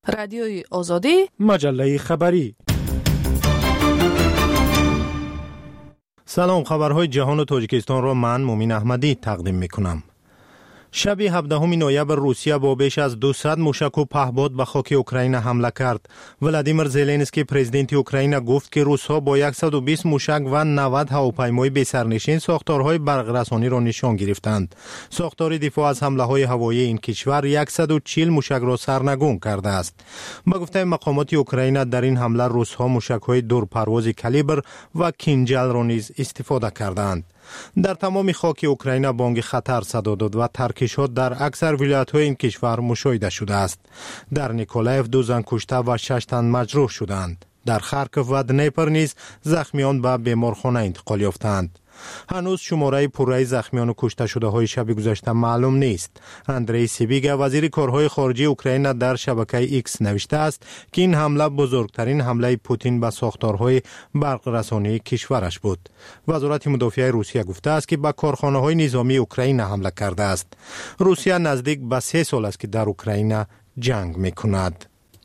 رادیوی آزادی، مجله خبری. سلام، خبرهای جهان و تاجیکستان را من مومین احمدی تقدیم میکنم. شب 17 نوامبر روسیه با بیش از 200 موشک و پهپاد به خاک اوکراین حمله کرد. ولادیمیر زلنسکی پرزیدنت اوکراین گفت که روس‌ها با 120 موشک و 90 هواپیمای بی‌سرنشین ساختارهای برق‌رسانی را نشان گرفتند. ساختار دفاع از حمله‌های هوایی این کشور 140 موشک را سرنگون کرده است. با گفته مقامات اوکراین در این حمله روس‌ها موشک‌های دورپرواز کالیبر و کینجل را نیز استفاده کردند. در تمام خاک اوکراین بانگ خطر صدا داد و ترکشات در اکثر ولایت‌های این کشور مشاهده شده است. در نیکولایف 2 زن کشته و 6 تن مجروح شدند. در خارکوف و دنیپر نیز زخمیان به بیمارخانه انتقال یافتند. هنوز شماره پوره زخمیان و کشته شده های شب گذشته معلوم نیست. اندری سیبیگا وزیر کارهای خارجی اوکراین در شبکه ایکس نوشته است که این حمله بزرگترین حمله پوتین به ساختارهای برق‌رسانی کشورش بود. وزارت مدافع روسیه گفته است که به کارخانه‌های نظامی اوکراین حمله کرده است. روسیه نزدیک به 3 سال است که در اوکراین جنگ می‌کند.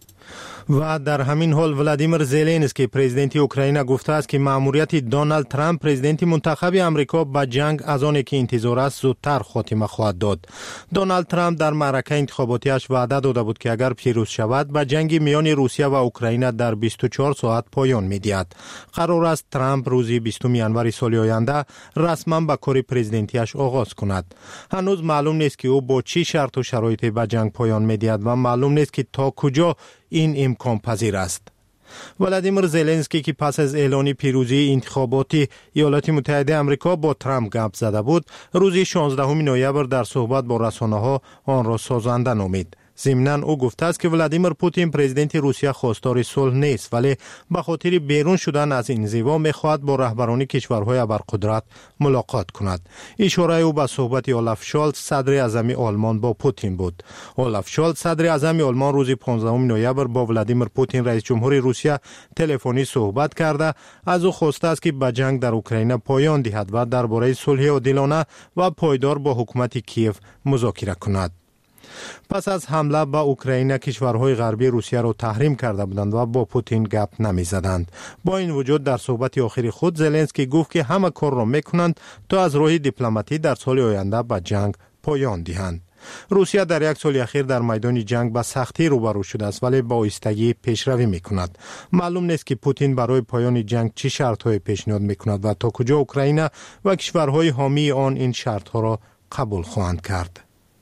و در همین حال ولادیمیر زلنسکی پرزیدنت اوکراین گفته است که مأموریت دونالد ترامپ پرزیدنت منتخب آمریکا به جنگ از آنی که انتظار است زودتر خاتمه خواهد داد. دونالد ترامپ در معرکه انتخاباتیش وعده داده بود که اگر پیروز شود به جنگ میان روسیه و اوکراین در 24 ساعت پایان می‌دهد. قرار است ترامپ روز 20 ژانویه سال آینده رسما به کار پرزیدنتیش آغاز کند. هنوز معلوم نیست که او با چه شرط و شرایطی به جنگ پایان می‌دهد و معلوم نیست که تا کجا این امکان پذیر است. ولادیمیر زلنسکی که پس از اعلان پیروزی انتخاباتی ایالات متحده آمریکا با ترامپ گپ زده بود، روز 16 نوامبر در صحبت با رسانه‌ها آن را سازنده نامید. ضمناً او گفته است که ولادیمیر پوتین پرزیدنت روسیه خواستار صلح نیست، ولی به خاطر بیرون شدن از این انزوا می‌خواهد با رهبران کشورهای ابرقدرت ملاقات کند. اشاره او به صحبت اولاف شالز صدر اعظم آلمان با پوتین بود. اولاف شالز صدر اعظم آلمان روز 15 نوامبر با ولادیمیر پوتین رئیس جمهور روسیه تلفنی صحبت کرده از او خواسته است که به جنگ در اوکراین پایان دهد و درباره صلح عادلانه و پایدار با حکومت کیف مذاکره کند. پس از حمله به اوکراین کشورهای غربی روسیه را تحریم کرده بودند و با پوتین گپ نمی زدند. با این وجود در صحبت آخر خود زلنسکی گفت که همه کار را میکنند تا از راه دیپلماتی در سال آینده به جنگ پایان دهند. روسیه در 1 سال اخیر در میدان جنگ به سختی روبرو شده است، ولی با ایستگی پیشروی میکند. معلوم نیست که پوتین برای پایان جنگ چه شرط‌های پیشنهاد میکند و تا کجا اوکراین و کشورهای حامی آن این شرط‌ها را قبول خواهند کرد.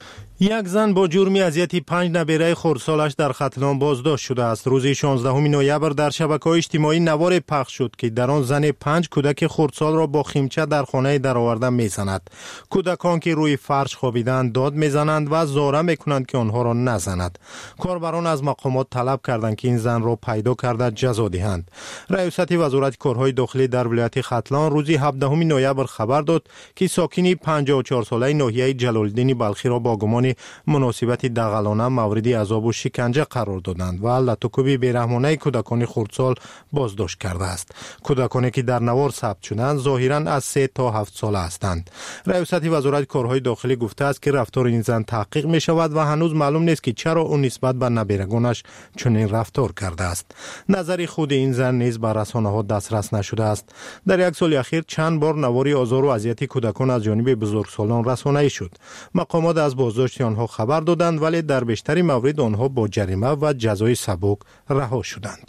یک زن با جرم اذیت 5 نبیره خردسالش در ختلان بازداشت شده است. روز 16 نوامبر در شبکه‌های اجتماعی نوار پخش شد که در آن زن 5 کودک خردسال را با خیمچه در خانه درآورده میزند. کودکان که روی فرش خوابیدند داد میزنند و زاره میکنند که آنها را نزند. کاربران از مقامات طلب کردند که این زن را پیدا کرده جزا دهند. رئیست وزارت کارهای داخلی در ولایت ختلان روز 17 نوامبر خبر داد که ساکنی 54 ساله ناحیه جلال‌الدین بلخی را با گمان مناسبت دغلانه مورد عذاب و شکنجه قرار دادند و لطوکوبی بیرحمانه کودکان خردسال بازداشت کرده است. کودکانی که در نوار ثبت شدند ظاهراً از 3 تا 7 ساله هستند. رئیست وزارت کارهای داخلی گفته است که رفتار این زن تحقیق می شود و هنوز معلوم نیست که چرا او نسبت به نبیرگانش چنین رفتار کرده است. نظر خود این زن نیز به رسانه‌ها دسترس نشده است. در 1 سال اخیر چند بار نوار آزار و اذیت کودکان از جانب بزرگسالان رسانه‌ای شد. مقامات از بازداشت آنها خبر دادند، ولی در بیشتر موارد آنها با جریمه و جزای سبک رها شدند.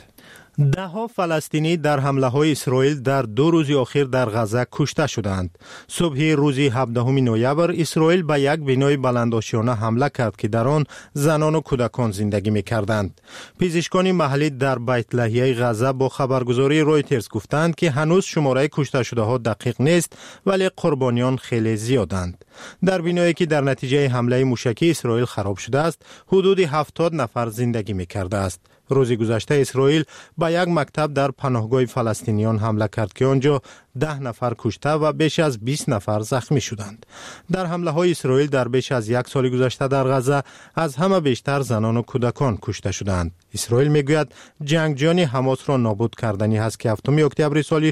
10 فلسطینی در حمله های اسرائیل در 2 روز اخیر در غزه کشته شدند. صبح روز 17 نوامبر اسرائیل به یک بنای بلندآشیانه حمله کرد که در آن زنان و کودکان زندگی می‌کردند. پزشکان محلی در بیت لحیه غزه با خبرگزاری رویترز گفتند که هنوز شماره کشته شده ها دقیق نیست، ولی قربانیان خیلی زیادند. در بنایی که در نتیجه حمله موشکی اسرائیل خراب شده است، حدود 70 نفر زندگی می‌کرده است. روز گذشته اسرائیل به یک مکتب در پناهگاه فلسطینیان حمله کرد که آنجا 10 نفر کشته و بیش از 20 نفر زخمی شدند. در حمله های اسرائیل در بیش از 1 سال گذشته در غزه از همه بیشتر زنان و کودکان کشته شدند. اسرائیل میگوید جنگجویان حماس را نابود کردنی است که 7 اکتبر سال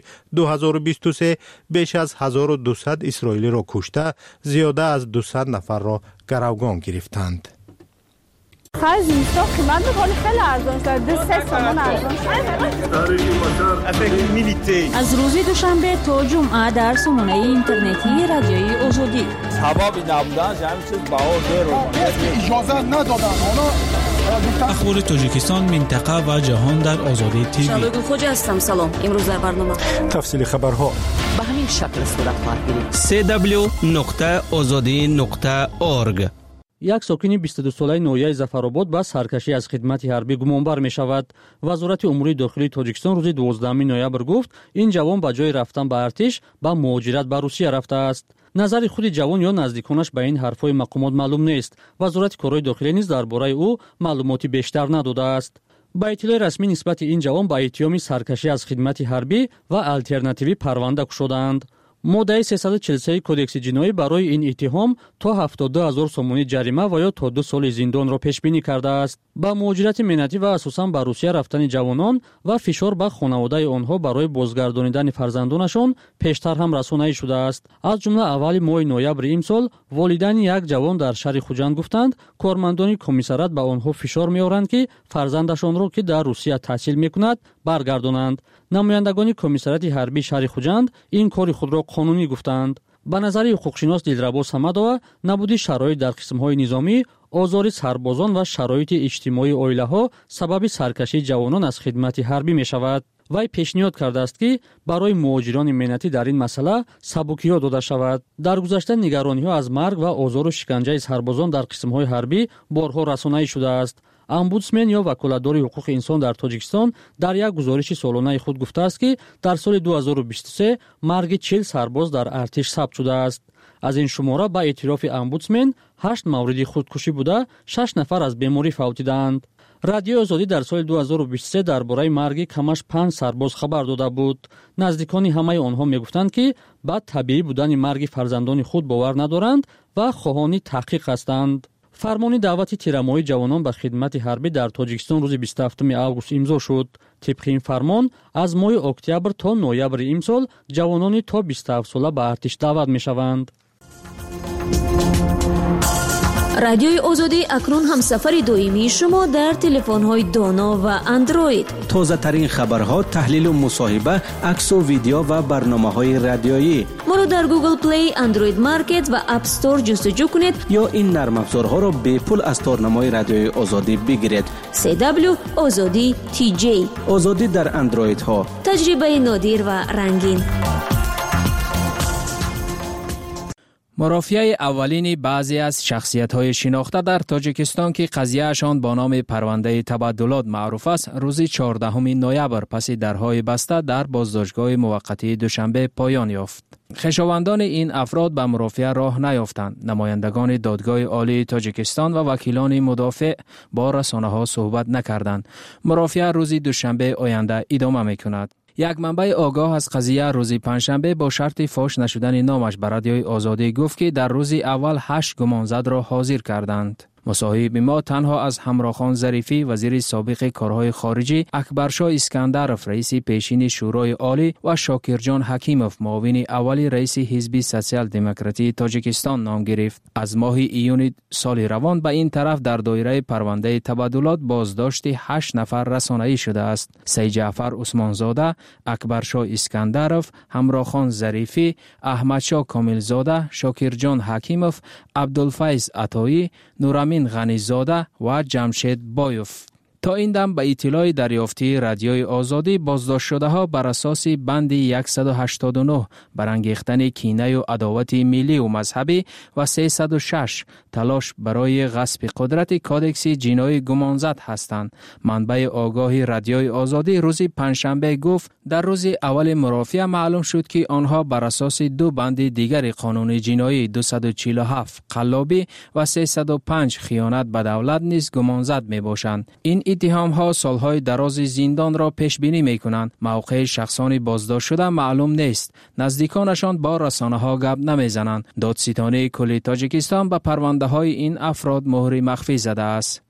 2023 بیش از 1200 اسرائیلی را کشته، زیاده از 200 نفر را گروگان گرفتند. خرج زمستان قیمت میکنه خیلی ارزان شده 3 تومان ارزان شده. از روز دوشنبه تا جمعه در سامانه اینترنتی رادیوی آزادی سبب نبودن همین چیز بهار اجازه ندادن. اخبار تاجیکستان، منطقه و جهان در آزادی تیوی. شبگل خوجا هستم. سلام. امروز در برنامه تفصیل خبرها به همین شکل صورت خواهد گرفت. www.azadi.org. یک ساکن 22 ساله نویای ظفرآباد با سرکشی از خدمت حربی گمانبر می شود. وزارت امور داخلی تاجیکستان روز 12 نوامبر گفت این جوان با جای رفتن به ارتش با مهاجرت به روسیه رفته است. نظر خود جوان یا نزدیکانش به این حرفهای مقامات معلوم نیست. وزارت کارهای داخلی نیز درباره او معلوماتی بیشتر نداده است. با اطلاع رسمی نسبت این جوان با اتهام سرکشی از خدمت حربی و آلترناتیوی پرونده شدند. ماده 343 کدکس جنایی برای این اتهام تا 72000 سومونی جریمه و یا تا 2 سال زندان را پیش بینی کرده است. با مهاجرت ملتی و اساساً به روسیه رفتن جوانان و فشار به خانواده آنها برای بازگردانیدن فرزندانشان پیشتر هم رسانه‌ای شده است. از جمله اول ماه نوامبر امسال والدین یک جوان در شهر خوجند گفتند کارمندان کمیسریات به آنها فشار می‌آورند که فرزندشان را که در روسیه تحصیل می‌کند برگردانند. نمایندگان کمیسریات حربی شهر خوجند این کار خود را قانونی گفتند. به نظر حقوقشناس دلربا سمدова نبودی شرایط در قسم‌های نظامی، آزار سربازان و شرایط اجتماعی عائله‌ها سبب سرکشی جوانان از خدمت حربی می‌شود. وی پیشنهاد کرده است که برای مهاجران ملتی در این مسئله سبکی‌ها داده شود. در گذشته نگرانی‌ها از مرگ و آزار و شکنجه سربازان در قسم‌های حربی بارها رسانه‌ای شده است. امبودسمن یا وکالتدار حقوق انسان در تاجیکستان در یک گزارش سالانه خود گفته است که در سال 2023 مرگ 40 سرباز در ارتش ثبت شده است. از این شماره با اعتراف امبودسمن 8 مورد خودکشی بوده، 6 نفر از بیماری فوتیدند. رادیو آزادی در سال 2023 درباره مرگ کمش 5 سرباز خبر داده بود. نزدیکان همه آنها میگفتند که با طبیعی بودن مرگ فرزندان خود باور ندارند و خواهان تحقیق هستند. فرمان دعوت تیرمایی جوانان به خدمت حربی در تاجیکستان روز 27 آگوست امضا شد. طبق این فرمان از ماه اکتبر تا نوامبر امسال جوانان تا 27 ساله به ارتش دعوت می‌شوند. رادیوی آزادی اکنون هم سفر دائمی شما در تلفن‌های دانا و اندروید. تازه ترین خبرها، تحلیل و مصاحبه، عکس و ویدیو و برنامه‌های رادیویی. ما رو در گوگل پلی، اندروید مارکت و اپ استور جستجو کنید یا این نرم افزارها را به پول از تارنمای رادیوی آزادی بگیرید. CW آزادی TJ. آزادی در اندروید ها. تجربه نادر و رنگین. مرافعه اولین بعضی از شخصیت‌های شناخته در تاجیکستان که قضیه‌شان با نام پرونده تبادلات معروف است، روز 14 نوامبر پس درهای بسته در بازداشتگاه موقتی دوشنبه پایان یافت. خویشاوندان این افراد به مرافعه راه نیافتند. نمایندگان دادگاه عالی تاجیکستان و وکیلان مدافع با رسانه‌ها صحبت نکردند. مرافعه روز دوشنبه آینده ادامه می‌کند. یک منبع آگاه از قضیه روز پنجشنبه با شرط فاش نشدن نامش به رادیوی آزادی گفت که در روز اول 8 گمانزد را حاضر کردند. مصاحب ما تنها از همراخان ظریفی وزیر سابق کارهای خارجی، اکبرشاه اسکندرف رئیس پیشین شورای عالی و شاکرجان حکیموف معاون اول رئیس حزب سوسیال دموکراتی تاجیکستان نام گرفت. از ماه ایون سال روان به این طرف در دایره پرونده تبادلات بازداشت 8 نفر رسانه‌ای شده است. سید جعفر عثمانزاده، اکبرشاه اسکندرف، همراخان ظریفی، احمدشاه کاملزاده، شاکرجان حکیموف، عبدالفیض عطایی، نورامین غنیزاده و جمشید بایوف. تا این دم به اطلاع دریافتی رادیوی آزادی بازداشت شده ها بر اساس بند 189 برانگیختن کینه و عداوت ملی و مذهبی و 306 تلاش برای غصب قدرت کادکس جنایی گمانزد هستند. منبع آگاهی رادیوی آزادی روز پنجشنبه گفت در روز اول مرافعه معلوم شد که آنها بر اساس 2 بند دیگر قانون جنایی 247 قلابی و 305 خیانت به دولت نیز گمانزد می باشند. این اتهام ها سالهای دراز زندان را پیش بینی می کنند. موقع شخصان بازداشت شده معلوم نیست. نزدیکانشان با رسانه ها گپ نمی زنند. دادستانی کل تاجیکستان به پرونده های این افراد مهر مخفی زده است.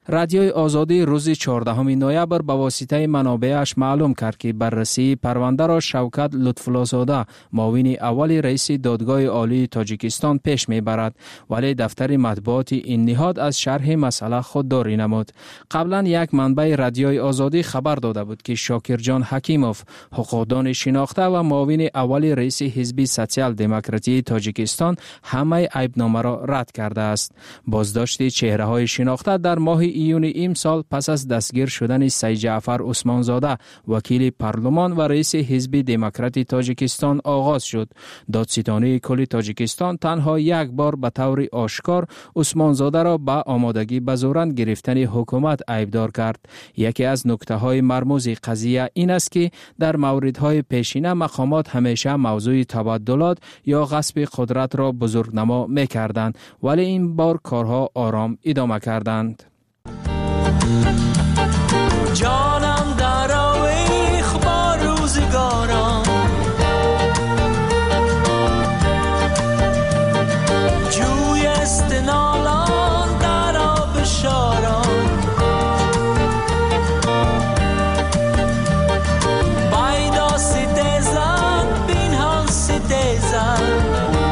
رادیوی آزادی روز 14 نوامبر به واسطه منابعش معلوم کرد که بررسی پرونده را شوکت لطف‌الله‌زاده معاون اول رئیس دادگاه عالی تاجیکستان پیش میبرد، ولی دفتر مطبوعات این نهاد از شرح مسئله خودداری نمود. قبلا یک منبع رادیوی آزادی خبر داده بود که شاکرجان حکیموف، حقوقدان شناخته و معاون اول رئیس حزب سوسیال دموکراتی تاجیکستان، همه عیبنامه را رد کرده است. بازداشت چهره‌های شناخته در ماه ایون امسال پس از دستگیر شدن سید جعفر عثمانزاده، وکیل پارلمان و رئیس حزب دموکراتی تاجیکستان آغاز شد. دادستانی کل تاجیکستان تنها یک بار به طور آشکار عثمانزاده را به آمادگی به زورند گرفتن حکومت عیبدار کرد. یکی از نکته‌های مرموز قضیه این است که در موردهای پیشینه مقامات همیشه موضوع تبادلات یا غصب قدرت را بزرگنما می‌کردند، ولی این بار کارها آرام ادامه کردند. جانم در آویخ با روزگارم، جوی استنالان در آب شارم، بایدا ستیزن بینهان ستیزن،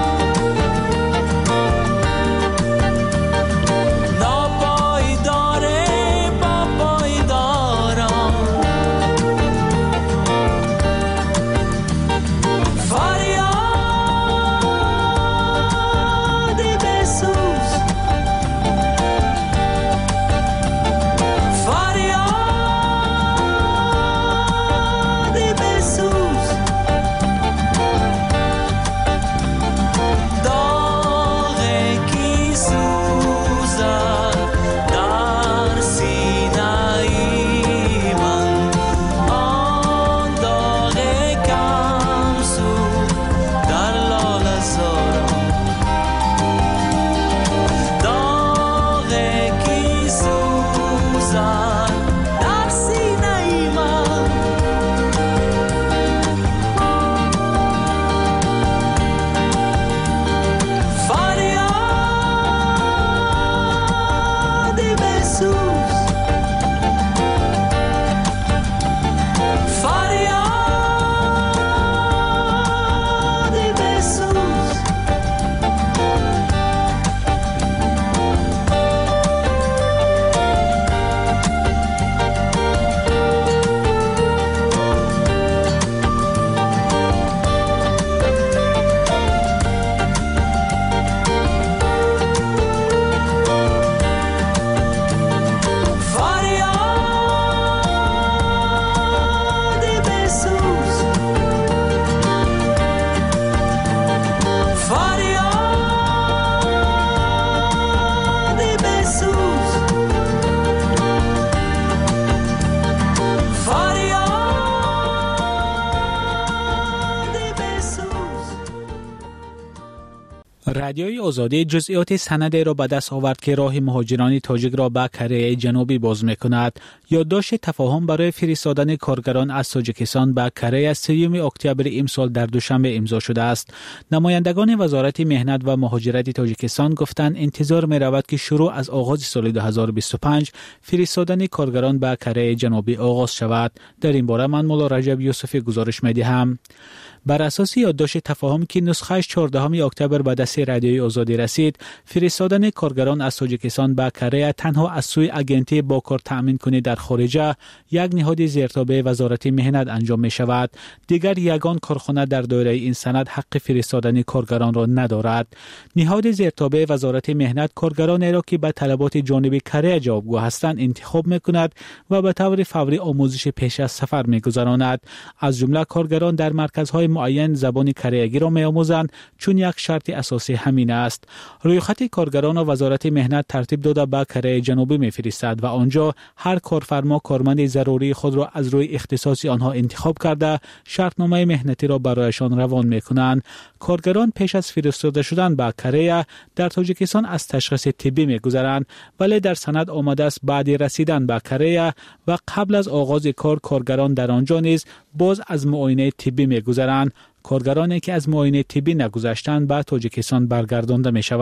رادیوی آزادی جزئیات سند را به دست آورد که راه مهاجران تاجیک را به کره جنوبی باز می‌کند. یادداشت تفاهم برای فرستادن کارگران از تاجیکستان به کره از 3 اکتبر امسال در دوشنبه امضا شده است. نمایندگان وزارت مهنت و مهاجرت تاجیکستان گفتند انتظار می‌رود که شروع از آغاز سال 2025 فرستادن کارگران به کره جنوبی آغاز شود. در این باره من مولا رجب یوسفی گزارش می‌دهم. بر اساس یادداشت تفاهم که نسخه‌اش 14 اکتبر به دست رادیوی آزادی رسید، فرستادن کارگران از تاجیکستان به کره تنها از سوی اگنتی با کار تأمین کنی در خارج یک نهاد زیرتابع وزارت مهنت انجام می شود. دیگر یگان کارخانه در دایره این سند حق فرستادن کارگران را ندارد. نهاد زیرتابع وزارت مهنت کارگران را که به طلبات جانب کره جوابگو هستند انتخاب می کند و به طور فوری آموزش پیش از سفر می گذراند. از جمله کارگران در مرکزهای معین زبان کره‌ای را می‌آموزند، چون یک شرط اساسی همین است. رویخط کارگران و وزارت مهنت ترتیب داده به کره جنوبی می‌فرستد و آنجا هر کارفرما کارمند ضروری خود را از روی اختصاص آنها انتخاب کرده شرطنامه مهنتی را برایشان روان می‌کنند. کارگران پیش از فرستاده شدن به کره در تاجیکستان از تشخیص طبی می‌گذرند، ولی در سند آمده است بعد رسیدن به کره و قبل از آغاز کار کارگران در آنجا نیز باز از معاینه طبی می‌گذرند. کارگرانی که از معاینه طبی نگذشتند به تاجیکستان برگردانده می‌شوند.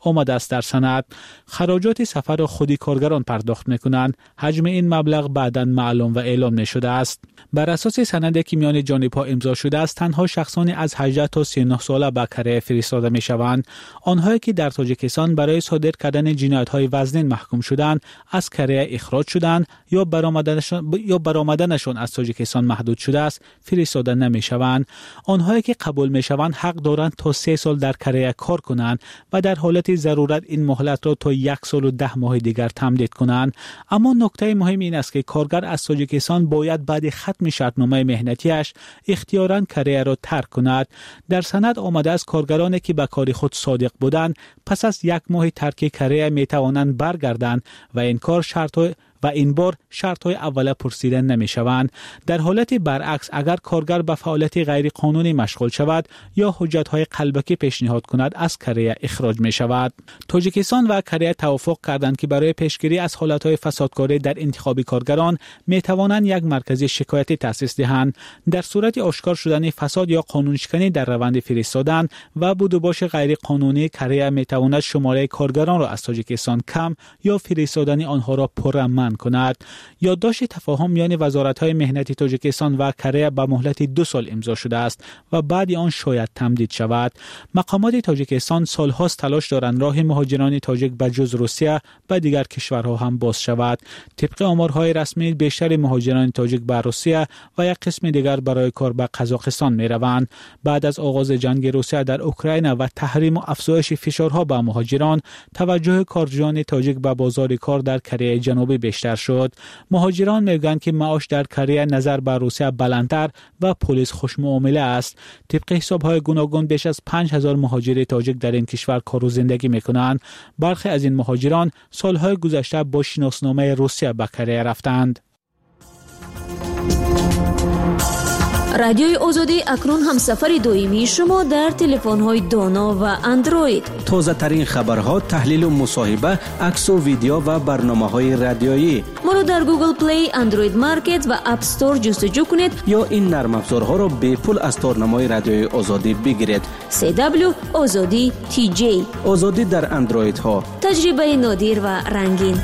آمده است در سند. خراجات سفر را خودی کارگران پرداخت میکنند. حجم این مبلغ بعداً معلوم و اعلام نشده است. بر اساس سندی که میان جانب‌ها امضا شده است، تنها شخصانی از 18 تا 39 ساله به کره فرستاده میشوند. آنهایی که در تاجیکستان برای صادر کردن جنایت‌های وزنین محکوم شدند از کره اخراج شدند یا برآمدنشان از تاجیکستان محدود شده است فرستاده نمیشوند. آنهایی که قبول میشوند حق دارند تا 3 سال در کره کار کنند و در حالت ضرورت این مهلت را تا 1 سال و 10 ماه دیگر تمدید کنند. اما نکته مهم این است که کارگر از تاجیکستان باید بعد ختم شرطنامه مهنتیش اختیاراً کره را ترک کند. در سند آمده است کارگرانی که به کار خود صادق بودند پس از 1 ماه ترک کره می توانند برگردند و این بار شرط‌های اوله پرسیده نمی‌شوند. در حالت برعکس اگر کارگر به فعالیت غیر قانونی مشغول شود یا حجت‌های قلبکی پیشنهاد کند از کره اخراج می‌شود. تاجیکستان و کره توافق کردند که برای پیشگیری از حالت‌های فسادکاری در انتخاب کارگران می‌توانند یک مرکز شکایتی تأسیس دهند. در صورت آشکار شدن فساد یا قانونشکنی در روند فرستادن و بود و باش غیر قانونی، کره می‌تواند شماره کارگران را از تاجیکستان کم یا فرستادن آنها را پرامن کند. یادداشت تفاهم میان وزارت‌های مهنتی تاجیکستان و کره به مهلت 2 سال امضا شده است و بعد آن شاید تمدید شود. مقامات تاجیکستان سال‌هاست تلاش دارند راه مهاجران تاجیک به جز روسیه به دیگر کشورها هم باز شود. طبق آمارهای رسمی بیشتر مهاجران تاجیک به روسیه و یک قسم دیگر برای کار به قزاقستان می‌روند. بعد از آغاز جنگ روسیه در اوکراین و تحریم و افزایش فشارها به مهاجران، توجه کارگران تاجیک به بازار کار در کره جنوبی بیشتر شد. مهاجران میگویند که معاش در کره نظر به روسیه بلندتر و پلیس خوشمعامله است. طبق حساب‌های گوناگون بیش از 5000 مهاجر تاجیک در این کشور کار و زندگی می‌کنند. برخی از این مهاجران سال‌های گذشته با شناسنامه روسیه به کره رفتند. رادیوی آزادی اکنون هم سفر دویمی شما در تلفن‌های دانا و اندروید. تازه ترین خبرها، تحلیل و مصاحبه، عکس و ویدیو و برنامه‌های رادیویی. ما رو در گوگل پلی، اندروید مارکت و اپ استور جستجو کنید یا این نرم افزارها را به پول از تارنمای رادیوی آزادی بگیرید. CW آزادی TJ. آزادی در اندروید ها. تجربه نادر و رنگین.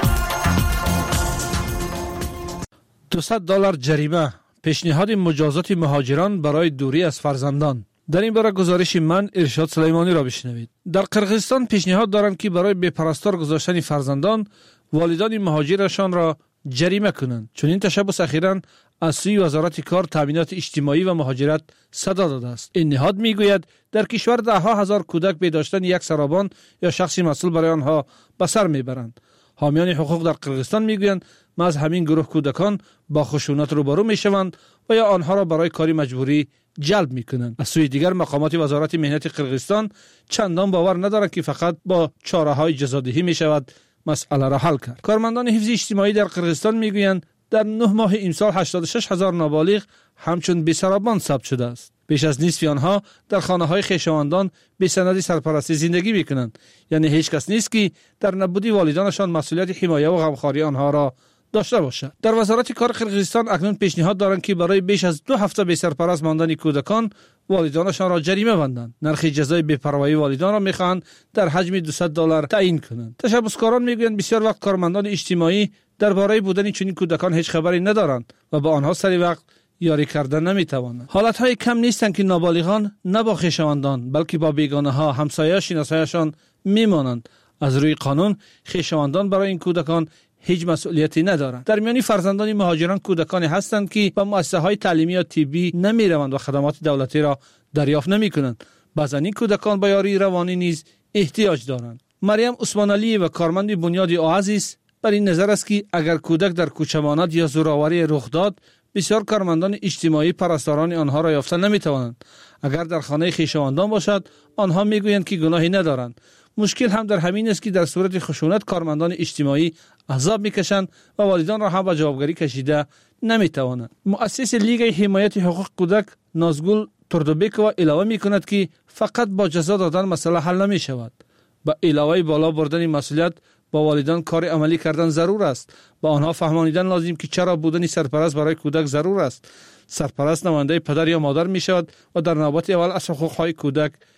$200 جریمه، پیشنهاد مجازات مهاجران برای دوری از فرزندان. در این باره گزارش من ارشاد سلیمانی را بشنوید. در قرقیزستان پیشنهاد دارند که برای بپرستار گذاشتن فرزندان والدان مهاجرشان را جریمه کنند. چون این تشبث اخیراً از سوی وزارت کار، تامینات اجتماعی و مهاجرت صدا داده است. این نهاد میگوید در کشور 10,000 کودک به داشتن یک سرابان یا شخصی مسئول برای آنها به سر میبرند. حامیان حقوق در قرقیزستان میگویند ما از همین گروه کودکان با خشونت روبرو میشوند و یا آنها را برای کاری مجبوری جلب میکنند. از سوی دیگر مقامات وزارت مهنت قرقیزستان چندان باور ندارند که فقط با چاره‌های جزادهی میشود مسئله را حل کرد. کارمندان حفظ اجتماعی در قرقیزستان میگویند در 9 ماه امسال 86,000 نابالغ همچون بی‌سرابان ثبت شده است. بیش از نصف آنها در خانه‌های خویشاوندان به سند سرپرستی زندگی می‌کنند. یعنی هیچ کس نیست که در نبودی والدانشان مسئولیت حمایت و غمخواری آنها را داشته باشد. در وزارت کار قرقیزستان اکنون پیشنهاد دارند که برای بیش از 2 هفته به سرپرست ماندن کودکان والدانشان را جریمه بندند. نرخ جزای بی‌پروایی والدان را می‌خواهند در حجم $200 تعیین کنند. تشبثکاران می‌گویند بسیار وقت کارمندان اجتماعی درباره بودن چنین کودکان هیچ خبری ندارند و با آنها سری وقت یاری کردن نمی‌توانند. حالت‌های کم نیستند که نابالغان نه با خویشاوندان بلکه با بیگانه‌ها، همسایه، شناسایشان می‌مانند. از روی قانون خویشاوندان برای این کودکان هیچ مسئولیتی ندارند. در میان فرزندان مهاجران کودکانی هستند که به مؤسسه‌های تعلیمی یا طبی نمی‌روند و خدمات دولتی را دریافت نمی‌کنند. بعضی این کودکان به یاری روانی نیز احتیاج دارند. مریم عثمان علی و کارمند بنیاد اوازیس بر این نظر است که اگر کودک در کوچه ماند یا زورآوری رخ داد، بسیار کارمندان اجتماعی پرستاران آنها را یافته نمی‌توانند. اگر در خانه خویشاوندان باشد، آنها می‌گویند که گناهی ندارند. مشکل هم در همین است که در صورت خشونت کارمندان اجتماعی عذاب می‌کشند و والدان را هم به جوابگری کشیده نمی‌توانند. مؤسس لیگ حمایت حقوق کودک نازگل تردوبکووا علاوه می‌کند که فقط با جزا دادن مسئله حل نمی‌شود. با علاوه بالا بردن مسئولیت با والدان کار عملی کردن ضرور است. با آنها فهمانیدن لازم که چرا بودن سرپرست برای کودک ضرور است. سرپرست نماینده پدر یا مادر می شود و در نوبت اول از حقوق‌های کودک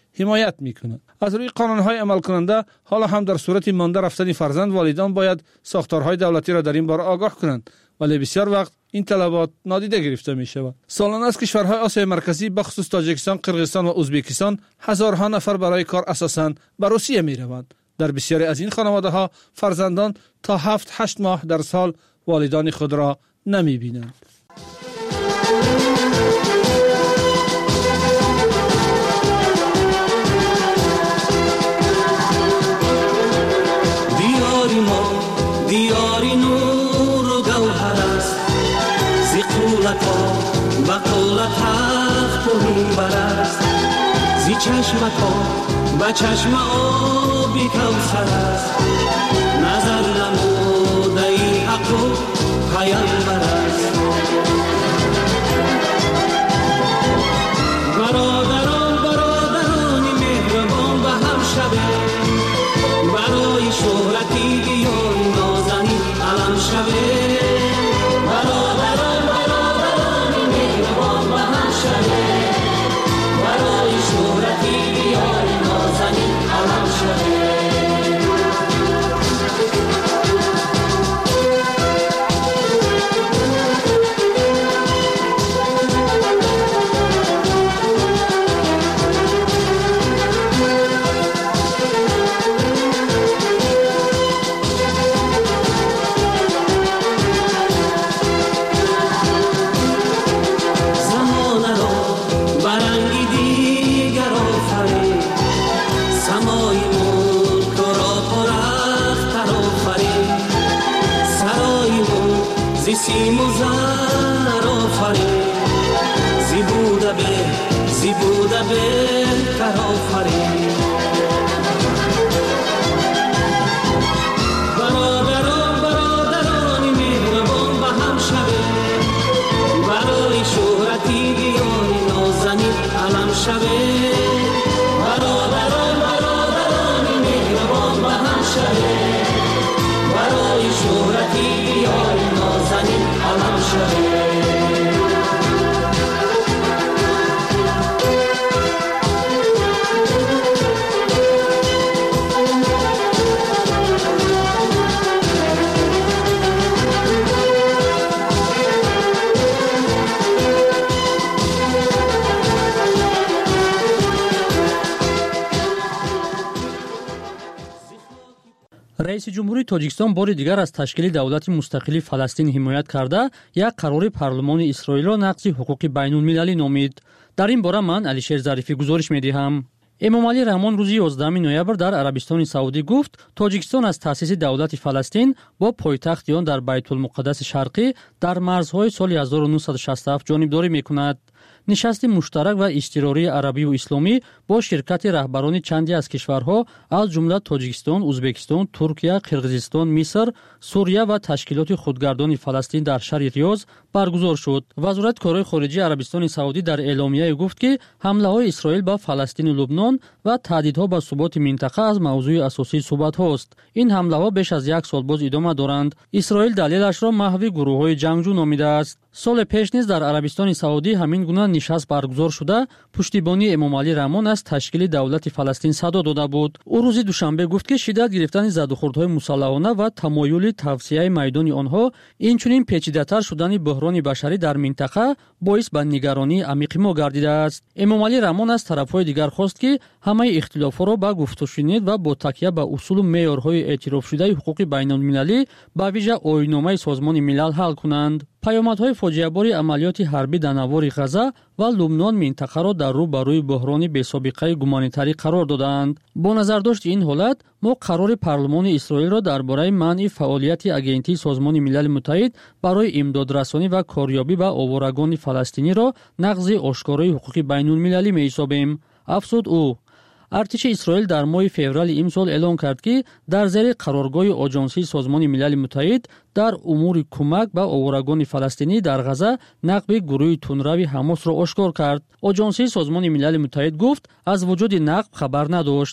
حمایت می‌کند. از روی قانون‌های عمل کننده حالا هم در صورت مانده رفتن فرزند والدان باید ساختارهای دولتی را در این باره آگاه کنند، ولی بسیار وقت این طلبات نادیده گرفته می‌شود. سالانه از کشورهای آسیای مرکزی به خصوص تاجیکستان، قرقیزستان و ازبکستان هزارها نفر برای کار اساساً به روسیه می‌روند. در بسیاری از این خانواده‌ها فرزندان تا 7-8 ماه در سال والدان خود را نمی‌بینند. دیاری نور و گوهر است زی قولت ها و قولت تخت و منبر است زی چشمت ها و چشم آبی کوثر است نظر نموده ای حق و پیامبر است برادرانی مهربان به هم شبه برای شهرتی بیان نازنی علم شبه برادرانی مهربان به هم شبه برای شهرتی بیان نازنی علم شبه سیم و زر آفرین زی بوده بهتر آفرین برادرانی مهربان به هم شبه برای شهرتی بیانی نازنی علم شبه برادرانی مهربان به هم شبه برای شهرتی بیانی نازنی علم شبه رئیس جمهوری تاجیکستان باری دیگر از تشکیل دولت مستقل فلسطین حمایت کرده یک قرار پارلمان اسرائیل را نقض حقوق بین المللی نامید. در این باره من علیشیر ظریفی گزارش می‌دهم. امامعلی رحمان روز 11 نوامبر در عربستان سعودی گفت تاجیکستان از تأسیس دولت فلسطین با پایتخت آن در بیت المقدس شرقی در مرزهای سال 1967 جانبداری می‌کند. نشست مشترک و اضطراری عربی و اسلامی با شرکت رهبران چندی از کشورها از جمله تاجیکستان، ازبکستان، ترکیه، قرقیزستان، مصر، سوریه و تشکیلات خودگردان فلسطین در شهر ریاض برگزار شد. وزارت کارهای خارجه عربستان سعودی در اعلامیه گفت که حمله‌های اسرائیل به فلسطین و لبنان و تهدیدها به ثبات منطقه از موضوع اساسی صحبت‌ها است. این حمله‌ها بیش از یک سال باز ادامه دارند. اسرائیل دلیلش را محو گروه‌های جنگجو نامیده است. سال پیش نیز در عربستان سعودی همین گونه نشست برگزار شده پشتیبانی امامعلی رحمان از تشکیل دولت فلسطین صدا داده بود. او روز دوشنبه گفت که شدت گرفتن زدوخوردهای مسلحانه و تمایل توسعه میدان آنها اینچنین پیچیده‌تر شدن بحران بشری در منطقه باعث به نگرانی عمیق ما گردیده است. امامعلی رحمان از طرف‌های دیگر خواست که همه اختلافات را با گفت و شنید و با تکیه به اصول و معیارهای اعتراف شده حقوق بین‌المللی به ویژه آیین‌نامه سازمان ملل حل کنند. پیامدهای فاجعه‌بار عملیات حربی در نوار غزه و لبنان منطقه را در رو برای بحران بی‌سابقه گومانیتری قرار دادند. با نظرداشت این حالت ما قرار پارلمان اسرائیل را درباره منع فعالیت آژانسی سازمان ملل متحد برای امدادرسانی و کاریابی به آوارگان فلسطینی را نقض آشکارای حقوق بین‌المللی می‌حسابیم. افزود او. ارتش اسرائیل در ماه فوریه امسال اعلام کرد که در زیر قرارگاه آژانسی سازمان ملل متحد در امور کمک به آوارگان فلسطینی در غزه نقب گروه تندروی حماس را آشکار کرد. آژانسی سازمان ملل متحد گفت از وجود نقب خبر نداشت.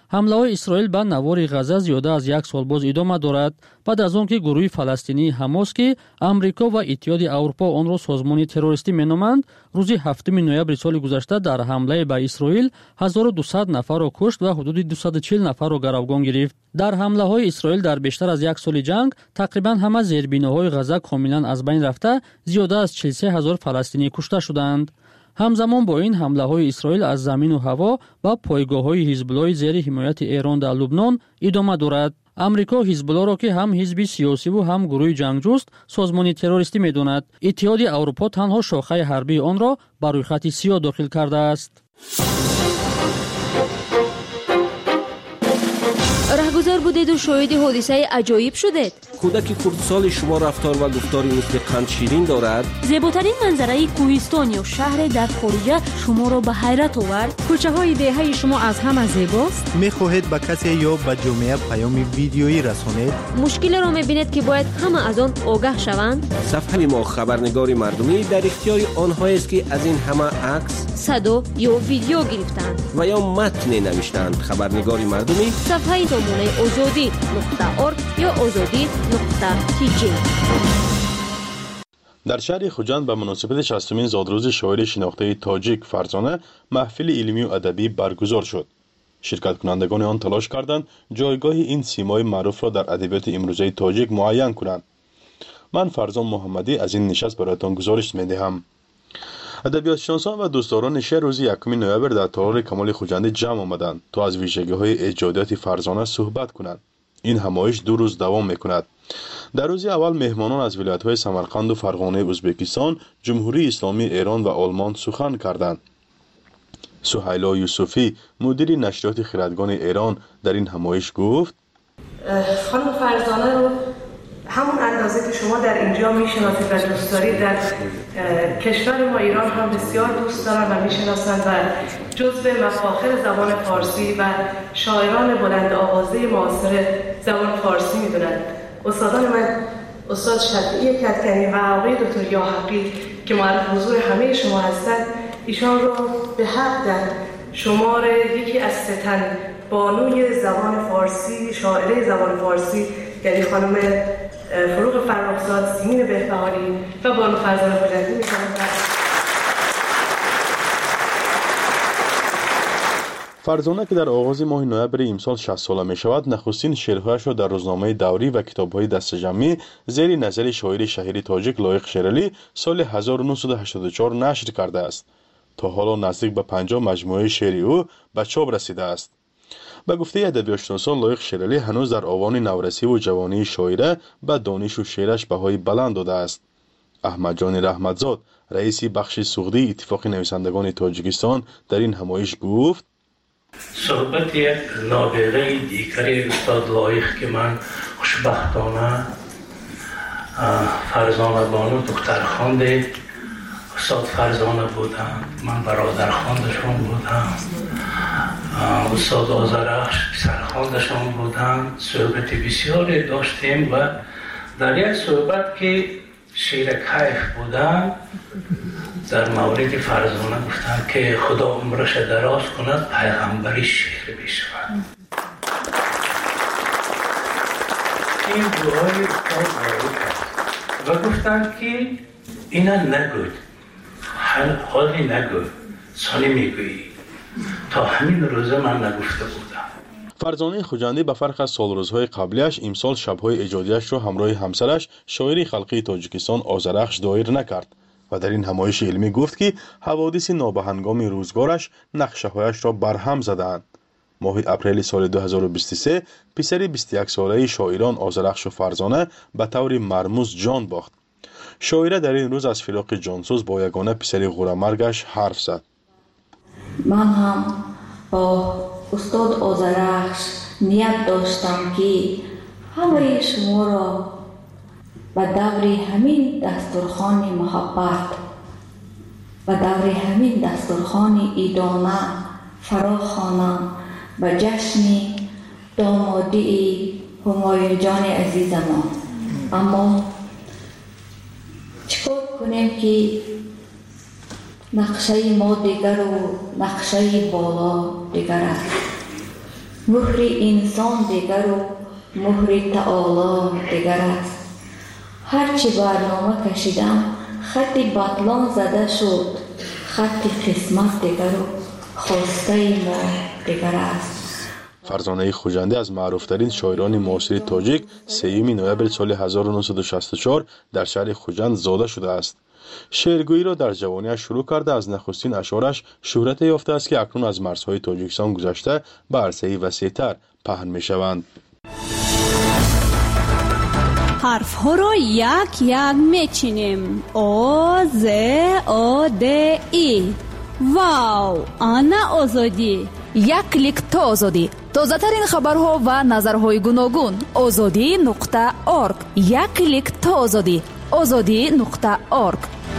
ҳамлаҳои исроил ба навори ғаза зиёда аз як сол боз идома дорад. баъд аз он ки гурӯҳи фаластинии ҳамос ки амрико ва иттиҳоди аврупо онро созмони террористӣ меноманд, рӯзи 7 ноябри соли гузашта дар ҳамлае ба Исроил 1200 нафарро кушт ва ҳудуди 240 нафарро гаравгон гирифт. дар ҳамлаҳои Исроил дар бештар аз як соли ҷанг тақрибан ҳама зербиноҳои ғаза комилан аз байн рафта, зиёда аз 43 000 фаластинӣ кушта шуданд. ҳамзамон бо ин ҳамлаҳои Исроил аз замину ҳаво ба пойгоҳҳои ҳизбуллоҳи зери ҳимояти Эрон дар Лубнон идома дорад. амрико ҳизбуллоҳро ки ҳам ҳизби сиёсиву ҳам гурӯҳи ҷангҷӯст созмони террористӣ медонад. иттиҳоди аврупо танҳо шохаи ҳарбии онро ба рӯйхати сиёҳ дохил кардааст. раҳгузар будеду шоҳиди ҳодисаи аҷоиб шудед. кӯдаки хурдсоли шумо рафтор ва гуфтори мисли қандширин дорад? зеботарин манзараи кӯҳистон ё шаҳре дар хориҷа шуморо ба ҳайрат овард? кӯчаҳои деҳаи шумо аз ҳама зебост? мехоҳед ба касе ё ба ҷомеа паёми видеоӣ расонед? мушкилеро мебинед ки бояд ҳама аз он огаҳ шаванд? сафҳаи мо хабарнигори мардумӣ дар ихтиёри онҳоест ки аз ин ҳама акс, садо ё видео гирифтанд ва ё матне навиштанд. хабарнигори мардумӣ сафҳаи номунаи озодӣ.орг ё озодӣ.tj. дар шаҳри хуҷанд ба муносибати 60-умин зодрӯзи шоири шинохтаи тоҷик Фарзона маҳфили илмию адабӣ баргузор шуд. ширкаткунандагони он талош карданд ҷойгоҳи ин симои маъруфро дар адабиёти имрӯзаи тоҷик муайян кунанд. ман Фарзон Муҳаммадӣ аз ин нишаст бароятон гузориш медиҳам. адабиётшиносон ва дӯстдорони шеър рӯзи 1 ноябр дар талори Камоли Хуҷандӣ ҷамъ омаданд то аз вижагиҳои эҷодиёти Фарзона суҳбат кунанд. ин ҳамоиш 2 рӯз давом мекунад. дар рӯзи аввал меҳмонон аз вилоятҳои Самарқанду Фарғонаи Ӯзбекистон, Ҷумҳурии Исломии Эрон ва Олмон сухан карданд. Суҳайло Юсуфӣ, мудири нашриёти хиратгони Эрон, дар ин ҳамоиш гуфт: خانم فرزانه رو همون اندازه که شما در اینجا میشناسید و دوست دارید در کشور ما ایران هم بسیار دوست دارن و میشناسند و جزو مفاخر زبان فارسی و شاعران بلند آوازه معاصر زبان فارسی میدونند. استادان من استاد شفیعی کدکنی و آقای دکتر یاحقی که معرف حضور همه شما هستند، ایشان رو به حق در شمار یکی از ستن بانوی زبان فارسی، شاعره زبان فارسی، یعنی خانم فروغ فرخزاد، سیمین بهبهانی و بانو فرزانه حجتی می‌کنند. فرزانه که در آغاز ماه نوامبر امسال 60 ساله می شود، نخستین شعرهایش را در روزنامه دوری و کتاب‌های دسته‌جمعی زیر نظر شاعر شهیر تاجیک لایق شیرالی سال 1984 نشر کرده است. تا حالا نزدیک به 50 مجموعه شعری او به چاپ رسیده است. به گفته ادبیاتشناسان، لایق شیرالی هنوز در آوان نورسی و جوانی شاعره به دانش و شعرش بهای بلند داده است. احمد جان رحمتزاد، رئیس بخش سوغدی اتفاق نویسندگان تاجیکستان، در این همایش گفت: صحبت یک نابغه دیگری استاد لایق که من خوشبختانه فرزانه بانو دختر خانده استاد فرزانه بودم، من برادر خاندشان بودم، استاد آذرخش سرخاندشان بودم. صحبت بسیاری داشتیم و در یک صحبت که شعر کیف بودم در مورد فرزانه گفتم که خدا عمرش دراز کند، پیغمبری شعر بشود. این دعای استاد و گفتم که اینا نگوید، حالی نگو، سالی میگویی. تا همین روزه من نگفته بودم. فرزانه خوجندی به فرق از سالروزهای قبلیش امسال شبهای ایجادیش را همراه همسرش شاعر خلقی تاجیکستان آذرخش دایر نکرد و در این همایش علمی گفت که حوادث نابهنگام روزگارش نقشه‌هایش را برهم زدند. ماه اپریل سال 2023 پسر 21 ساله شاعران آذرخش و فرزانه به طور مرموز جان باخت. شاعره در این روز از فراق جانسوز با یگانه پسر غورمرگش حرف زد. من هم با استاد آذرخش نیت داشتم که همه شما را به دور همین دسترخوان محبت و دور همین دسترخوان ایدانه فراخوانم به جشن دامادی همایون جان عزیزمان. اما چکار کنیم که نقشه ما دیگر و نقشه بالا دیگر است. مهر انسان دیگر و مهر تعالی دیگر است. هرچی برنامه کشیدم خط بطلان زده شد، خط قسمت دیگر و خواسته ما دیگر است. فرزانه خوجنده از معروفترین شاعران معاصر تاجیک 3 نوامبر سال 1964 در شهر خوجند زاده شده است. شعرگویی را در جوانیش شروع کرده از نخستین اشعارش شهرت یافته است که اکنون از مرزهای تاجیکستان گذشته به عرصه وسیع‌تر پهن می‌شوند. حرف ها را یک یک میچینیم. او ز او د ای. واو، آنا آزادی. یک کلیک تا آزادی. تازه ترین خبرها و نظرهای گوناگون. azadi.org. یک کلیک تا آزادی. azadi.org.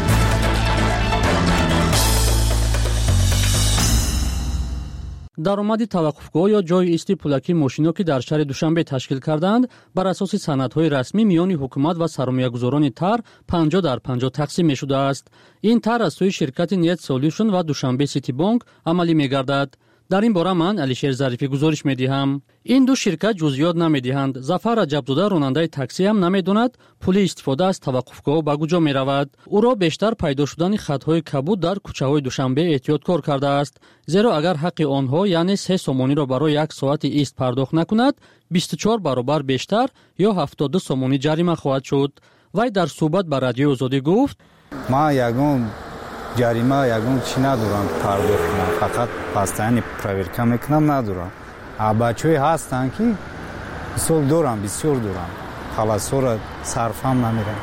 даромади таваққуфгоҳ ё ҷойи исти пулакии мошино ки дар шаҳри душанбе ташкил карданд бар асоси санадҳои расмӣ миёни ҳукумат ва сармоягузорони тар 50-50 тақсим мешудааст. ин тар аз сӯи ширкати Net Solution ва Душанбе City Bank амалӣ мегардад. дар ин бора ман Алишер Зарифӣ гузориш медиҳам. ин ду ширкат ҷузъиёт намедиҳанд. Зафар Раҷабзода ронандаи таксӣ ҳам намедонад пули истифода аз таваққуфгоҳ ба куҷо меравад. ӯро бештар пайдо шудани хатҳои кабуд дар кӯчаҳои Душанбе эҳтиёткор кардааст. зеро агар ҳаққи онҳо яъне 3 сомониро барои 1 соати ист пардохт накунад 24 баробар бештар ё 72 сомонӣ ҷарима хоҳад шуд. вай дар суҳбат ба Радиои Озодӣ гуфт: ман ягон ҷарима ягон чӣ надорам пардохт кунам, фақат постоянно проверка мекунам, надорам. бачаҳое ҳастанд ки мисол дорам, бисёр дорам, халасора сарфам намерам.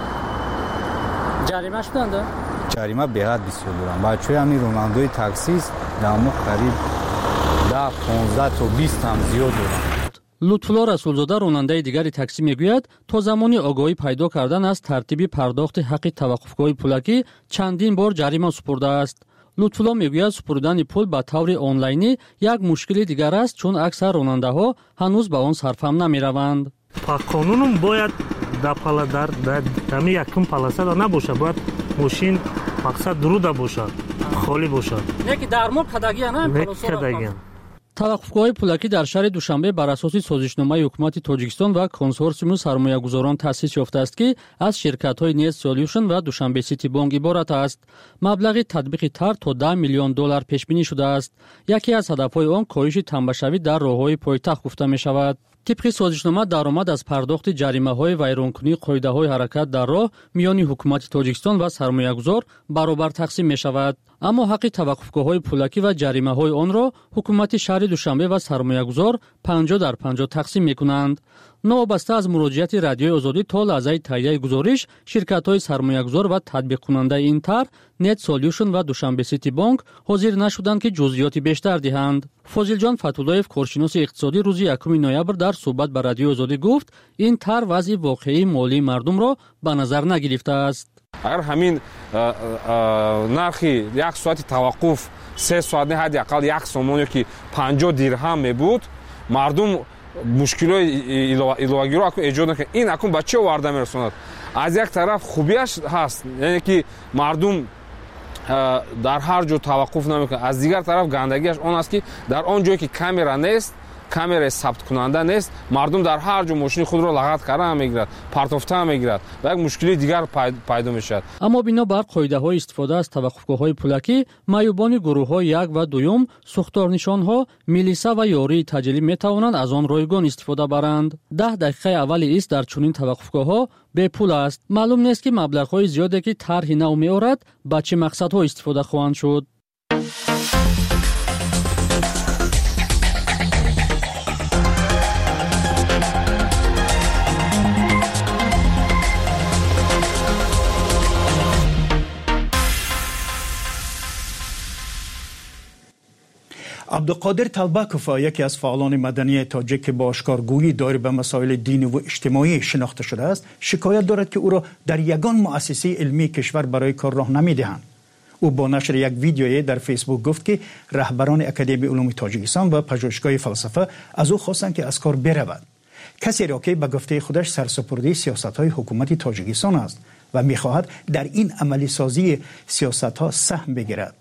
ҷарима шуданда? ҷарима беҳад бисёр дорам. бачаҳои ҳамин ронандаи таксист дамо қариб 10-15 то 20 ҳам зиёд дорам. лутфулло Расулзода ронандаи дигари таксӣ мегӯяд то замони огоҳӣ пайдо кардан аз тартиби пардохти ҳаққи таваққуфгоҳи пулакӣ чандин бор ҷарима супурдааст. лутфулло мегӯяд супурдани пул ба таври онлайнӣ як мушкили дигар аст, чун аксар ронандаҳо ҳанӯз ба он сарфам намераванд. по қонуну бояд дами якум паласа набошад, бояд мошин мақсад дуруда бошад, холӣ бошад. неки дармон кадагия на кадагия. таваққуфгоҳи пулакӣ дар шаҳри Душанбе бар асоси созишномаи ҳукумати Тоҷикистон ва консорсиуми сармоягузорон таъсис ёфтааст, ки аз ширкатҳои Net Solution ва Душанбе City Bank иборат аст. маблағи татбиқи тар то $10 миллион пешбинӣ шудааст. яке аз ҳадафҳои он коҳиши тамбашавӣ дар роҳҳои пойтахт гуфта мешавад. тибқи созишнома даромад аз пардохти ҷаримаҳои вайронкунии қоидаҳои ҳаракат дар роҳ миёни ҳукумати Тоҷикистон ва сармоягузор баробар тақсим мешавад. аммо ҳаққи таваққуфгоҳҳои пулакӣ ва ҷаримаҳои онро ҳукумати шаҳри Душанбе ва сармоягузор 50-50 тақсим мекунанд. новобаста аз муроҷиати Радиои Озодӣ то лаҳзаи таҳияи гузориш ширкатҳои сармоягузор ва татбиқкунандаи ин тар Net Solution ва Душанбе City Bank ҳозир нашуданд ки ҷузъиёти бештар диҳанд. Фозилҷон Фатуллоев, коршиноси иқтисодӣ, рӯзи 1 ноябр дар суҳбат ба Радиои Озодӣ гуфт: ин тар вазъи воқеии молии мардумро ба назар нагирифтааст. агар ҳамин нархи 1 соати таваққуф 3 соат не ҳадди ақал 1 сомон ё ки 50 дирҳам мебуд, мардум мушкилои иловагиро акун эҷод накард. ин акун ба чӣ оварда мерасонад? аз як тараф хубияш ҳаст, яъне ки мардум дар ҳар ҷо таваққуф намекунад. аз дигар тараф гандагиаш он аст ки дар он ҷое ки камера нест, камераи сабткунанда нест, мардум дар ҳар ҷо мошини худро лагат карда мегирад, партофта мегирад ва як мушкили дигар пайдо мешавад. аммо бино бар қоидаҳои истифода аз таваққуфгоҳҳои пулакӣ, маъюбони гурӯҳҳои 1 ва 2, сӯхторнишонҳо, милиса ва ёрии таҷилӣ метавонанд аз он ройгон истифода баранд. 10 дақиқаи аввали ист дар чунин таваққуфгоҳҳо бепул аст. маълум нест ки маблағҳои зиёде ки тарҳи нав меорад ба чӣ мақсадҳо истифода хоҳанд шуд. عبدالقادر طلبکوف، یکی از فعالان مدنی تاجیک که با آشکارگویی دایر به مسائل دینی و اجتماعی شناخته شده است، شکایت دارد که او را در یگان مؤسسه علمی کشور برای کار راه نمیدهند. او با نشر یک ویدیویی در فیسبوک گفت که رهبران اکادمی علوم تاجیکستان و پژوهشگاه فلسفه از او خواستند که از کار برود. کسی را که به گفته خودش سرسپرده سیاست‌های حکومت تاجیکستان است و می‌خواهد در این عملی سازی سیاست‌ها سهم بگیرد.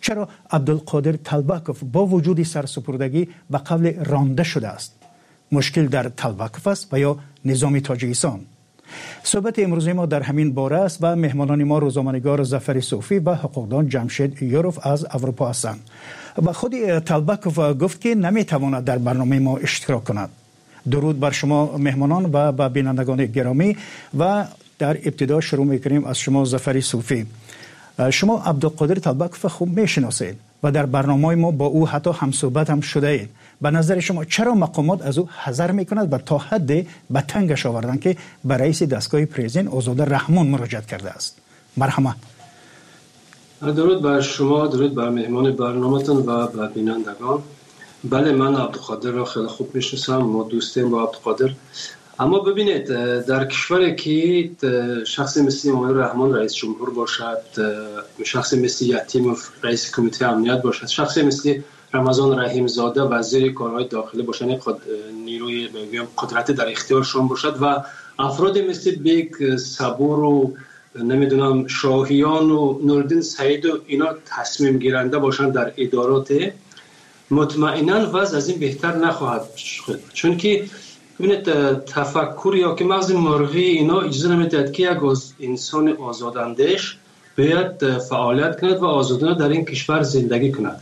چرا عبدالقادر طلبکوف با وجود سرسپردگی به قبل رانده شده است؟ مشکل در طلبکوف است و یا نظام تاجیکستان؟ صحبت امروز ما در همین باره است و مهمانان ما روزنامه‌نگار ظفر صوفی و حقوقدان جمشید یوروف از اروپا هستند. و خود طلبکوف گفت که نمیتواند در برنامه ما اشتراک کند. درود بر شما مهمانان و با بینندگان گرامی و در ابتدا شروع می‌کنیم از شما ظفر صوفی. شما عبدالقادر طلبکوف خوب میشناسید و در برنامه ما با او حتی همصحبت هم شده اید. به نظر شما چرا مقامات از او حذر میکند و تا حد به تنگش آوردن که به رئیس دستگاه پریزین آزاده رحمان مراجعت کرده است؟ مرحمت. درود بر شما، درود بر مهمان برنامه‌تون و بر بینندگان. بله، من عبدالقادر را خیلی خوب میشناسم، ما دوستیم با عبدالقادر. اما ببینید، در کشوری که شخصی مثل امام رحمان رئیس جمهور باشد، شخصی مثل یتیموف رئیس کمیته امنیت باشد، شخصی مثل رمضان رحیم زاده وزیر کارهای داخلی باشد، نیروی قدرت در اختیارشون باشد و افراد مثل بیگ صبور و نمیدونم شاهیان و نوردین سعید و اینا تصمیم گیرنده باشند در ادارات، مطمئنا وضع از این بهتر نخواهد شد. چون که ببینید، تفکر یا که مغز مرغی اینا اجازه نمیدهد که یک انسان آزاداندیش باید فعالیت کند و آزادانه در این کشور زندگی کند.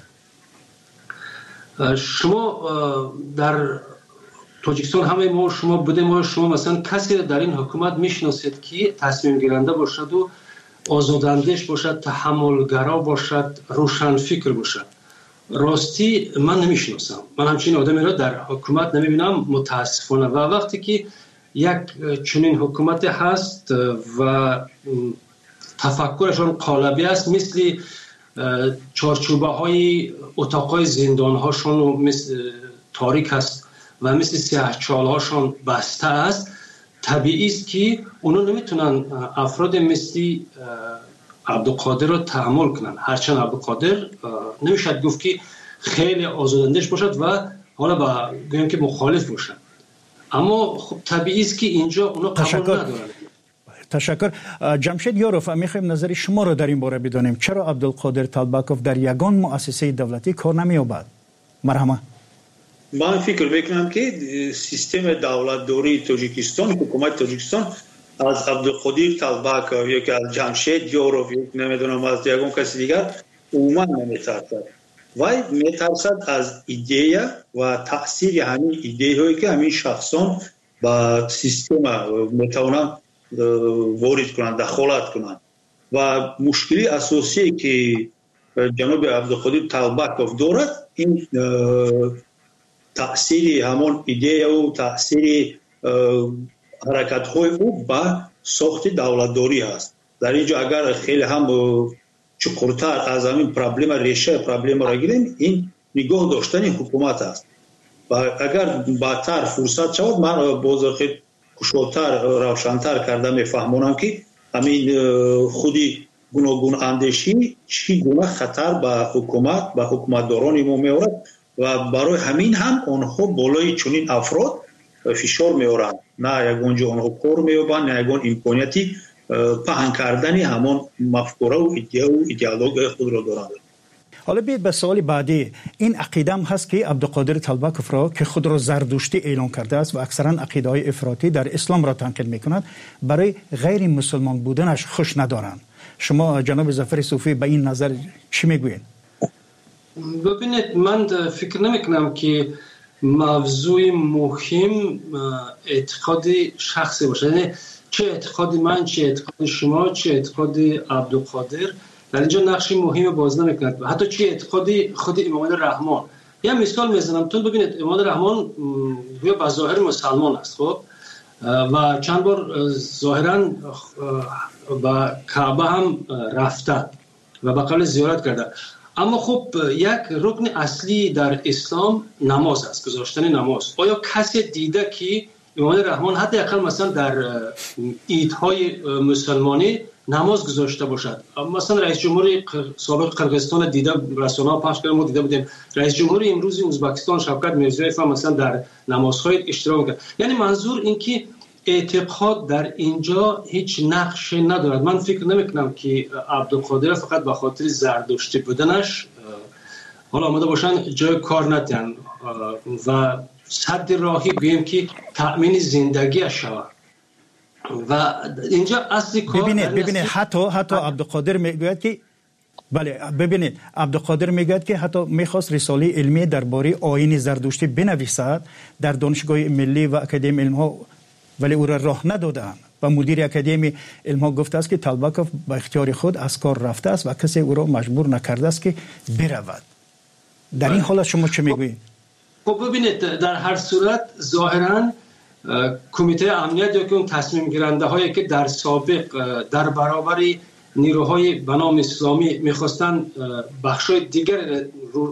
شما در تاجیکستان همه ما شما بودیم، شما مثلا کسی در این حکومت میشناسید که تصمیم گیرنده باشد و آزاداندیش باشد، تحملگرا باشد، روشن فکر باشد؟ راستی من نمیشناسم. من همچین آدمی را در حکومت نمیبینم متاسفانه. و وقتی که یک چنین حکومت هست و تفکرشان قالبی است، مثل چارچوبه های اتاقای زندان هاشون مثل تاریک است و مثل سیاهچال هاشون بسته است، طبیعی است که اونا نمیتونن افراد مثل عبدالقادر رو تحمل کنن. هرچند عبدالقادر نمیشد گفت که خیلی آزاداندیش باشد و حالا گویم که مخالف باشد، اما خب طبیعی است که اینجا اونا قبول ندارن. تشکر. جمشید یوروف، میخوایم نظر شما رو در این باره بدانیم. چرا عبدالقادر طلبکوف در یگان مؤسسه دولتی کار نمی‌یابد؟ مرحمت. من فکر میکنم که سیستم دولتداری تاجیکستان، حکومت تاجیکستان از عبدالقادر طلبکوف یا که از جمشید یوروف یا نمیدونم از یگان کسی دیگر عموما نمیترسد، ولی میترسد از ایده و تاثیر همین ایده هایی که همین شخصان با سیستم میتونن وارد کنند، دخالت کنند. و مشکلی اساسی که جناب عبدالقادر طلبکوف دارد این تاثیر همون ایده و تاثیر حرکت های او با ساخت دولتداری هست. در اینجا اگر خیلی هم چقدرتر از همین پرابلم ریشه پرابلم را گیریم، این نگاه داشتن حکومت است. و اگر بعدتر فرصت شود من باز خیلی کشاتر روشنتر کرده میفهمونم که همین خودی گوناگون اندیشی چی گونه خطر به حکومت به حکومتداران ما میآورد و برای همین هم آنها بالای چنین افراد فشار میآورند، نه یگانجا آنها کار مییابند، نه یگان امکانیتی پهن کردن همان مفکوره و ایده و ایدئولوژی خود را دارند. حالا بیاید به سوال بعدی. این عقیده هم هست که عبدالقادر طلبکوف را که خود را زردشتی اعلام کرده است و اکثرا عقیده های افراطی در اسلام را تنقید میکند، برای غیر مسلمان بودنش خوش ندارند. شما جناب ظفر صوفی به این نظر چی میگویید؟ ببینید، من فکر نمیکنم که موضوع مهم اعتقاد شخصی باشه، یعنی چه اعتقاد من، چه اعتقاد شما، چه اعتقاد عبدالقادر در اینجا نقشی مهم باز نمیکند. حتی چه اعتقادی خود امام رحمان. یه مثال میزنم تون. ببینید، امام رحمان به ظاهر مسلمان است، خب، و چند بار ظاهرا به کعبه هم رفته و به قبل زیارت کرده، اما خب یک رکن اصلی در اسلام نماز است، گذاشتن نماز. آیا کسی دیده که امام رحمان حتی اقل مثلا در عیدهای مسلمانی نماز گذاشته باشد؟ مثلا رئیس جمهور سابق قرقیزستان دیده، رسانه‌ها پخش کردن، ما دیده بودیم. رئیس جمهور امروزی ازبکستان شوکت میرزیویف مثلا در نمازهای اشتراک می‌کرد. یعنی منظور این که اعتقاد در اینجا هیچ نقش ندارد. من فکر نمیکنم که عبدالقادر فقط به خاطر زردشتی بودنش حالا آمده باشن جای کار ندن و صد راهی گویم که تأمین زندگیش شود و اینجا اصلی کار ببینید حتی عبدالقادر میگوید که بله ببینید عبدالقادر میگوید که حتی میخواست رساله علمی درباره آیین زردشتی بنویسد در دانشگاه ملی و اکادمی علم ها، ولی او را راه ندادند و مدیر اکادمی علم ها گفته است که طلبکوف با اختیار خود از کار رفته است و کسی او را مجبور نکرده است که برود. در این حالت شما چه میگویید؟ خب ببینید در هر صورت ظاهراً کمیته امنیت یا که اون تصمیم گیرنده هایی که در سابق در برابر نیروهای به نام اسلامی میخواستن بخشای دیگر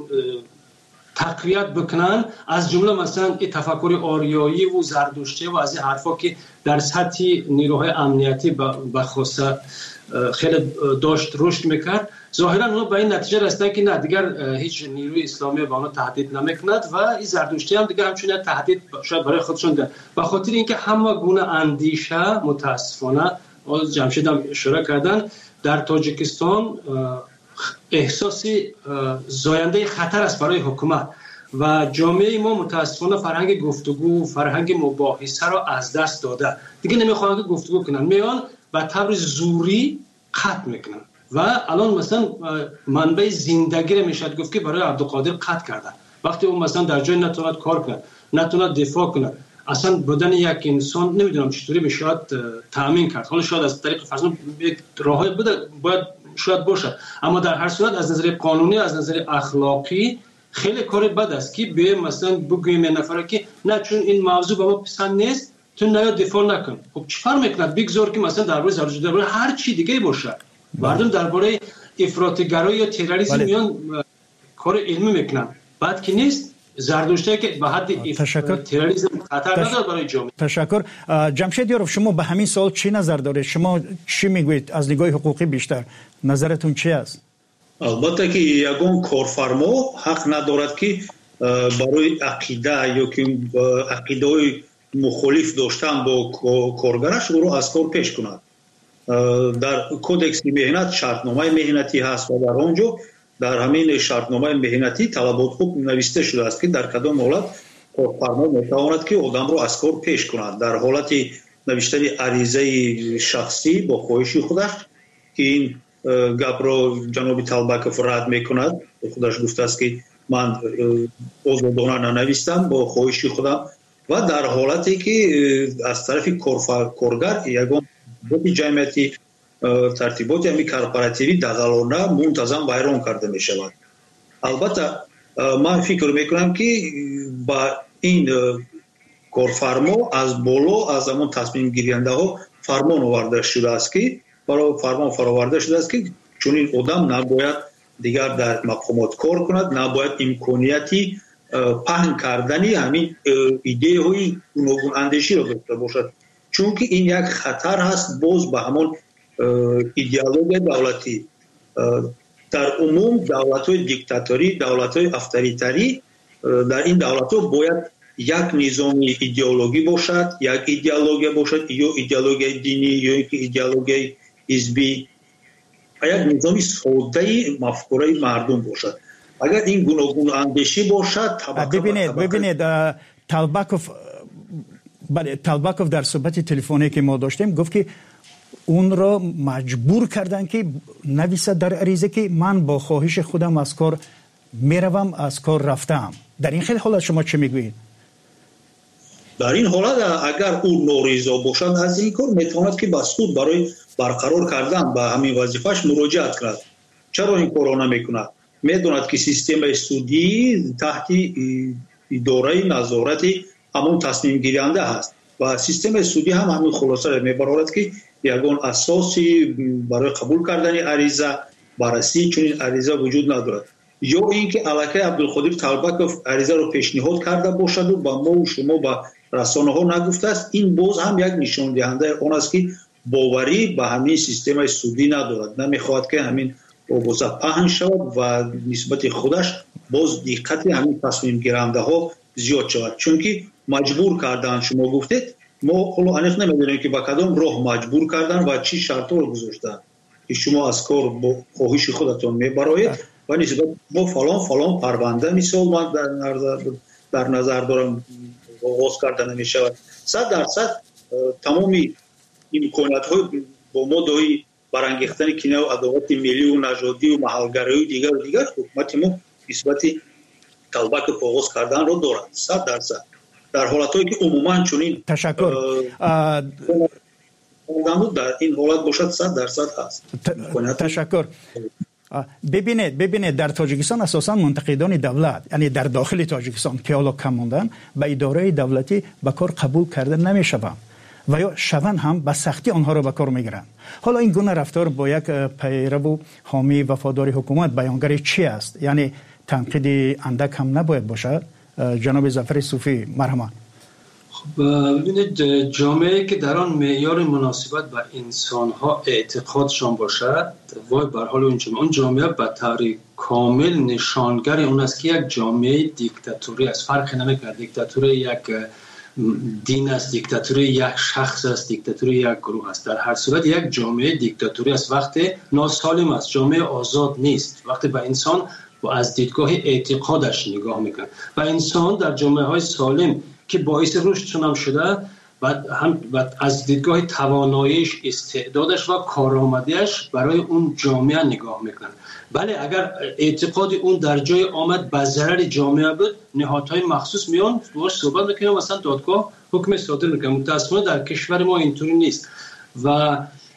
تقویت بکنن، از جمله مثلا تفکر آریایی و زردشتی و از این حرفا که در سطح نیروهای امنیتی بخاصه خیلی داشت رشد میکرد، ظاهرا اونا به این نتیجه رسیدن که نه دیگر هیچ نیروی اسلامی به آنها تهدید نمیکند و این زردشتی هم دیگر همچنین تهدید شاید برای خودشون ده. به خاطر اینکه همه گونه اندیشه متاسفانه جمشید هم اشاره کردن در تاجیکستان احساس زاینده خطر است برای حکومت و جامعه ما متاسفانه فرهنگ گفتگو، فرهنگ مباحثه را از دست داده. دیگه نمیخوان که گفتگو کنن، میان به طور زوری قطع میکنن و الان مثلا منبع زندگی رو میشد گفت که برای عبدالقادر قطع کردن. وقتی اون مثلا در جای نتوند کار کنه، نتوند دفاع کنه، اصلا بدن یک انسان نمیدونم چطوری میشد تامین کرد. حالا شاید از طریق فرضاً یک راهی باید شاید باشه، اما در هر صورت از نظر قانونی، از نظر اخلاقی خیلی کار بد است که به مثلا بگویم یه نفر که نه چون این موضوع به ما پسند نیست تو نیا دفاع نکن. خب چیکار میکند؟ بگذار که مثلا درباره زردشتی، درباره هر چی دیگه باشه، مردم درباره افراط‌گرایی یا تروریسم میان کار علمی میکنن، بعد که نیست زردشتی که به حد تروریسم خطر نداره برای جامعه. تشکر. جمشید یاروف، شما به همین سوال چی نظر دارید؟ شما چی میگویید از نگاه حقوقی بیشتر؟ نظرتون چی است؟ البته که یگان کارفرما حق ندارد که برای عقیده یا که عقیده‌های مخالف داشتن با کارگرش او را از کار پیش کند. در کودکس مهنت شرطنامه مهنتی هست و در آنجا در همین شرطنامه مهنتی طلبات خوب نوشته شده است که در کدام حالت کارفرما میتواند که آدم را از کار پیش کند. در حالت نوشتن عریضه شخصی با خواهش خودش که این گپ را جناب طلبکوف رد میکند، خودش گفته است که من آزادانه ننوشتم با خواهش خودم، و در حالتی که از طرف کارگر یگان جمعیتی ترتیبات همی کارپوراتیوی دغلانه منتظم ویران کرده می شود. البته من فکر میکنم که با این کارفرما از بالا از همون تصمیم گیرنده ها فرمان آورده شده است که فرمان فراورده شده است که چون این آدم نباید دیگر در مقامات کار کند، نباید امکانیتی پهن کردنی همین ایده های گوناگون اندیشی را داشته باشد، چون که این یک خطر هست باز به همون ایدئولوژی دولتی. در عموم دولت های دیکتاتوری، دولت های افطاریتری، در این دولت ها باید یک نظام ایدئولوژی باشد، یک ایدئولوژی باشد، یا ایدئولوژی دینی یا ایدئولوژی حزبی، یک نظام ساده مفکوره مردم باشد. اگر این گوناگون اندیشی باشد ببینید طلبکوف در صحبت تلفنی که ما داشتیم گفت که اون را مجبور کردن که نویسد در عریضه که من با خواهش خودم از کار میروم، از کار رفتم. در این خیلی حالت شما چه میگویید؟ در این حالت اگر او نارضا باشد از این کار میتواند که بس خود برای برقرار کردن به همین وظیفه‌اش مراجعت کند. چرا این کار را نمیکند؟ میدوند که سیستم سودی تحت اداره نظارت همون تصمیم گیرنده هست و سیستم سودی هم همین خلاصه میبرد که یگان اساسی برای قبول کردن عریضه بررسی چون این عریضه وجود ندارد، یا اینکه الکی عبدالقادر طلبکوف عریضه رو پیشنهاد کرده باشد و با ما و شما با رسانه ها نگفته است. این باز هم یک نشان دهنده آن است که باوری به همین سیستم سودی ندارد، نمیخواد که همین اوضاع پهن شود و نسبت خودش باز دقت همین تصمیم گیرنده ها زیاد شود، چون که مجبور کردن شما گفتید ما حالا انیخ نمیدونیم که با کدام راه مجبور کردن و چی شرط رو گذاشتن که شما از کار با خواهش خودتون میبرید و نسبت با فلان پرونده مثال من در نظر دارم آغاز کردن میشود 100% تمامی امکانات های با ما دایی برانگیختن کنه و ادوات ملی و نژادی و محلگرایی و دیگر حکومت ما نسبت طلبک آغاز کردن رو دارد 100% در حالتایی که عموما چنین تشکر در این حالت باشد 100% هست. تشکر. ببینید در تاجیکستان اساسا منتقدان دولت یعنی در داخل تاجیکستان که حالا کم موندن به اداره دولتی به کار قبول کرده نمیشوند و یا شون هم به سختی آنها را به کار میگیرند. حالا این گونه رفتار با یک پیرو و حامی وفادار حکومت بیانگر چی است؟ یعنی تنقید اندک هم نباید باشد؟ جناب ظفر صوفی مرحبا. ببینید جامعه که در آن معیار مناسبت به انسان‌ها اعتقادشان باشد وای بر حال اون جامعه به طور کامل نشانگر اون است که یک جامعه دیکتاتوری است. فرق نمی‌کند دیکتاتوری یک دین است، دیکتاتوری یک شخص است، دیکتاتوری یک گروه است. در هر صورت یک جامعه دیکتاتوری است وقتی ناسالم است، جامعه آزاد نیست، وقتی به انسان از دیدگاه اعتقادش نگاه میکنه و انسان در جامعه‌های سالم که باعث رشدشون هم شده و از دیدگاه تواناییش، استعدادش و کارآمدیش برای اون جامعه نگاه میکنن. بله اگر اعتقاد اون در جای آمد به ضرر جامعه بود نهادهای مخصوص میان باهاش صحبت میکنن، مثلا دادگاه حکم صادر میکنه. متأسفانه در کشور ما اینطوری نیست و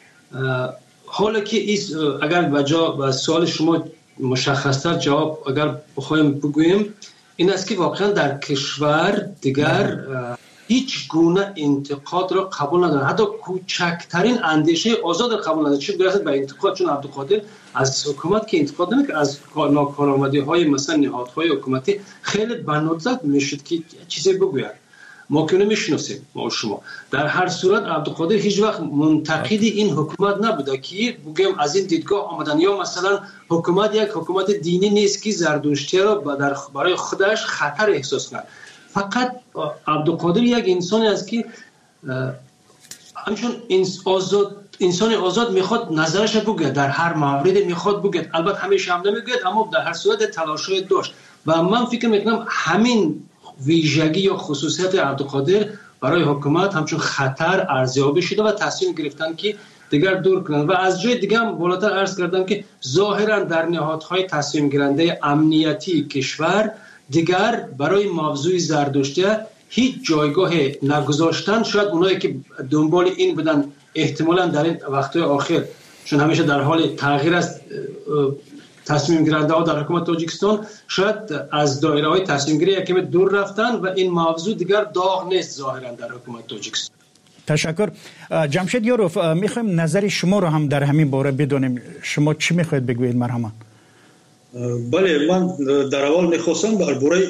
حالا که اگر به سوال شما مشخصتر جواب اگر بخوایم بگوییم این است که واقعا در کشور دیگر هیچ گونه انتقاد را قبول ندارن، حتی کوچکترین اندیشه آزاد را قبول ندارن. چه برسه به انتقاد؟ چون عبدالقادر از حکومت که انتقاد نمیکنه، از ناکارآمدی های مثلا نهادهای حکومتی خیلی به ندرت میشد که چیزی بگوید. ما که نمیشناسیم ما شما. در هر صورت عبدالقادر هیچ وقت منتقد این حکومت نبوده که بگیم از این دیدگاه آمدن یا مثلا حکومت یک حکومت دینی نیست که زردشتی را برای خودش خطر احساس کنه. فقط عبدالقادر یک انسانی است که همچون انسان آزاد میخواد نظرش بگه، در هر مورد میخواد بگه، البته همیشه هم نمیگه اما در هر صورت تلاشای داشت و من فکر میکنم همین ویژگی یا خصوصیت عبدالقادر برای حکومت همچون خطر ارزیابی شده و تصمیم گرفتن که دیگر دور کنند. و از جای دیگه هم بالاتر عرض کردم که ظاهرا در نهادهای تصمیم گیرنده امنیتی کشور دیگر برای موضوع زردشتی هیچ جایگاه نگذاشتن. شاید اونایی که دنبال این بودن احتمالاً در این وقت‌های آخر چون همیشه در حال تغییر است تصمیم گیرنده ها در حکومت تاجیکستان شاید از دایره های تصمیم گیری یکم دور رفتن و این موضوع دیگر داغ نیست ظاهرا در حکومت تاجیکستان. تشکر. جمشید یاروف میخوایم نظر شما رو هم در همین باره بدونیم. شما چی میخواید بگویید مرحبا؟ بله من در اول میخواستم درباره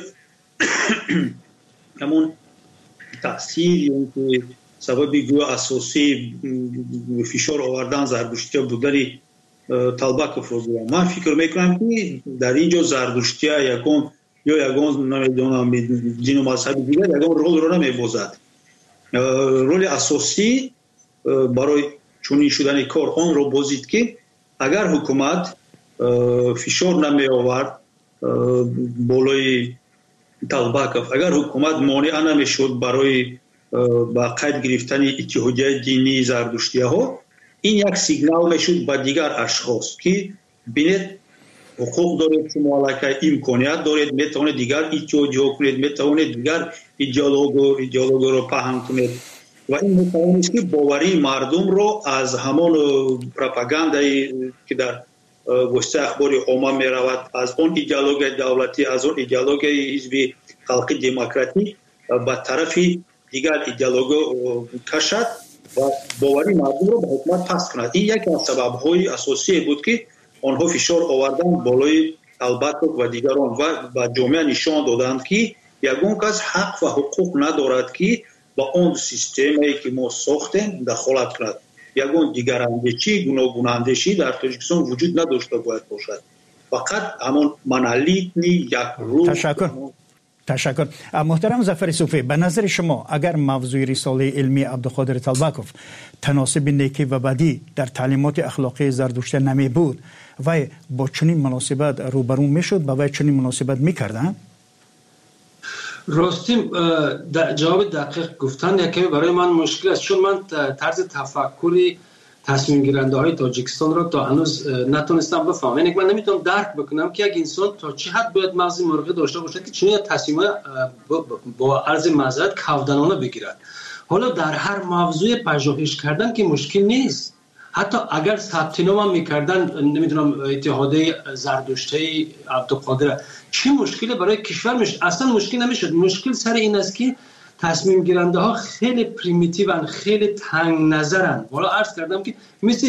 همون تاثیر که سبب گویا اساسی فشار آوردن زردشتی بودنی طلبکوف رو بگم. من فکر میکنم که در اینجا زردشتی یکون نمیدونم دین و مذهب دیگر یکون رول رو نمیبازد. رول اساسی برای چنین شدن کار آن رو بازید که اگر حکومت فشار نمی آورد بالای طلبکوف، اگر حکومت مانع نمیشد برای با قید گرفتن اتحادیه دینی زردشتی ها، این یک سیگنال میشد به دیگر اشخاص که بینید حقوق دارید، شما علیه امکانیت دارید، میتونید دیگر اتحادیه کنید، میتونید دیگر ایدئولوژی رو پهن کنید و این میتواند که باوری مردم رو از همان پروپاگاندایی که در وسیله اخبار عامه میرود، از اون ایدئولوژی دولتی، از اون ایدئولوژی حزب خلقی دموکراتیک به طرف دیگر ایدئولوژی کشد و باوری مردم رو به حکومت پس کند. این یکی از سبب‌های اساسی بود که آنها فشار آوردن بالای طلبکوف و دیگران و به جامعه نشان دادند که یگان کس حق و حقوق ندارد که با اون سیستمی که ما ساختیم دخالت کند. یگان دیگر اندیشی، گوناگون اندیشی در تاجیکستان وجود نداشته باید باشد. فقط همون منالیتنی یک روح. تشکر. محترم ظفر صوفی، به نظر شما اگر موضوع رساله علمی عبدالقادر طلبکوف تناسب نیکی و بدی در تعلیمات اخلاقی زردشت نمی بود و با چنین مناسبت روبرو میشد و چنین مناسبت میکردن؟ راستیم جواب دقیق گفتن یکی برای من مشکل است، چون من طرز تفکری تصمیم گیرنده های تاجیکستان را تا هنوز نتونستم بفهمم. یعنی من نمیتونم درک بکنم که یک انسان تا چه حد باید مغز مرغی داشته باشد که چنین تصمیم با عرض معذرت کودنانه بگیرد. حالا در هر موضوع پژوهش کردن که مشکل نیست، حتی اگر ثبت نام هم میکردن نمیدونم اتحادیه زردشتی عبدالقادر، چه مشکلی برای کشور میشه؟ اصلا مشکل نمیشد. مشکل سر این است که تصمیم گیرنده ها خیلی پریمیتیون، خیلی تنگ نظرن. والا عرض کردم که مثل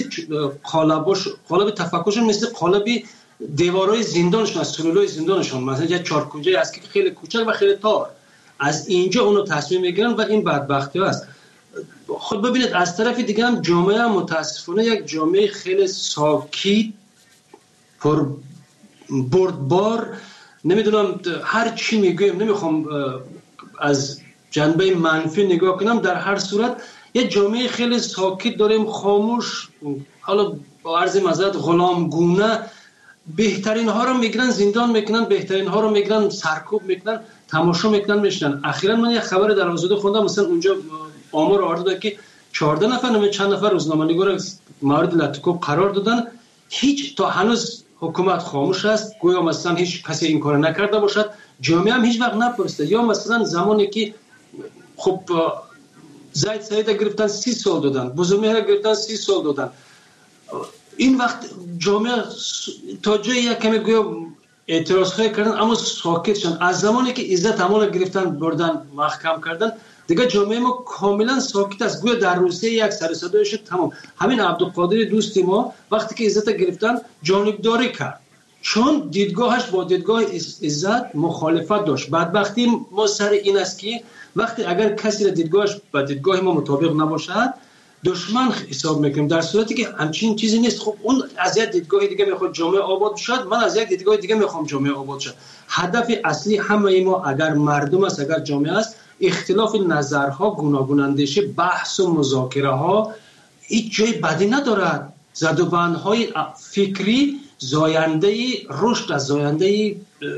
قالب تفکرشون مثل قالب دیوارای زندانشون، از سلولای زندانشون، مثلا یه چارکوجه است که خیلی کوچک و خیلی تار، از اینجا اونو تصمیم میگیرن و این بدبختی است. خود ببینید از طرف دیگه هم جامعه متاسفانه یک جامعه خیلی ساکت، پر بردبار، نمیدونم هر چی میگویم نمیخوام از جنبه منفی نگاه کنم، در هر صورت یه جامعه خیلی ساکت داریم، خاموش، حالا با عرض معذرت غلامگونه. بهترین ها رو میگیرن زندان میکنن، بهترین ها رو میگیرن سرکوب میکنن، تماشا میکنن میشنن. اخیراً من یه خبر در آزادی خوندم، مثلا اونجا آمار آورده که 14 نفر چند نفر روزنامه‌نگار مورد لطکوب قرار دادن. هیچ تا هنوز حکومت خاموش است، گویا مثلا هیچ کسی این کار نکرده باشد. جامعه هم هیچ وقت نپرسته. یا مثلا زمانی که خب زید سعید گرفتن 30 سال دادن، بزرگمهر گرفتن 30 سال دادن، این وقت جامعه تا جایی کمی گویا اعتراض خواهی کردن اما ساکت شدن. از زمانی که عزت امال گرفتن بردن محکم کردن دیگه جامعه ما کاملا ساکت است، گویا در روسیه یک سر صدا شد تمام. همین عبدالقادر دوستی ما وقتی که عزت گرفتن جانبداری کرد، چون دیدگاهش با دیدگاه عزت مخالفت داشت. بدبختی ما سر این است که وقتی اگر کسی دیدگاهش با دیدگاه ما مطابق نباشد دشمن حساب میکنیم، در صورتی که همچین چیزی نیست. خب اون از یک دیدگاه دیگه میخواد جامعه آباد شد، من از یک دیدگاه دیگه میخوام جامعه آباد شد. هدف اصلی همه ما اگر مردم است، اگر جامعه است، اختلاف نظرها، گوناگون اندیشه، بحث و مذاکره ها هیچ جای بدی ندارد. زدوبندهای فکری زاینده رشد است، زاینده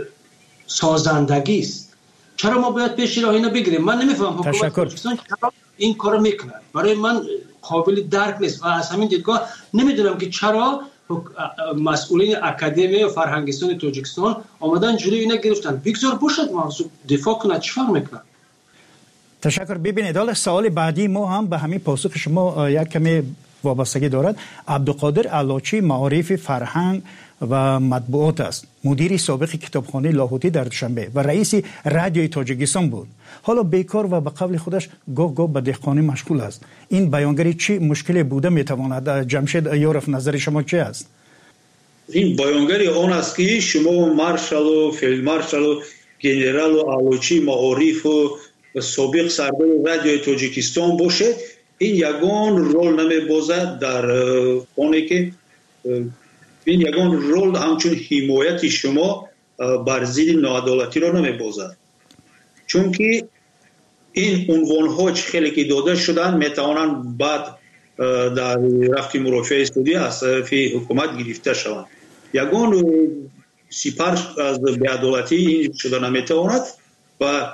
سازندگی است. چرا ما باید پیش راه اینو بگیریم؟ من نمیفهم حکومت پاکستان چرا این کارو میکنه. برای من قابل درک نیست و از همین دیدگاه نمیدونم که چرا مسئولین اکادمی و فرهنگستان تاجیکستان آمدن جلوی اینا گرفتن. بگذار باشد موضوع دفاع کنه، چیکار میکنه؟ تشکر. ببینید حالا سوال بعدی ما هم به همین پاسخ شما یک کمی وابستگی دارد. عبدالقادر علاچی معارف فرهنگ و مطبوعات است، مدیر سابق کتابخانه لاهوتی در دوشنبه و رئیس رادیوی تاجیکستان بود. حالا بیکار و به قول خودش گاه به دهقانی مشغول است. این بیانگری چی مشکلی بوده میتواند؟ جمشید یارف، نظر شما چی است؟ این بیانگری آن است که شما مارشال و فیلد مارشال و گنرال و علاچی معارف و سابق سردار رادیوی تاجیکستان باشه، این یگان رول نمیبازد در آنی که این یگان رول همچون حمایت شما بر ضد ناعدالتی را نمیبازد، چون که این عنوان ها خیلی که داده شدن میتوانند بعد در رفت مرافع استودی از طرف حکومت گرفته شوند. یگان سپر از بی‌عدالتی این شده نمیتواند و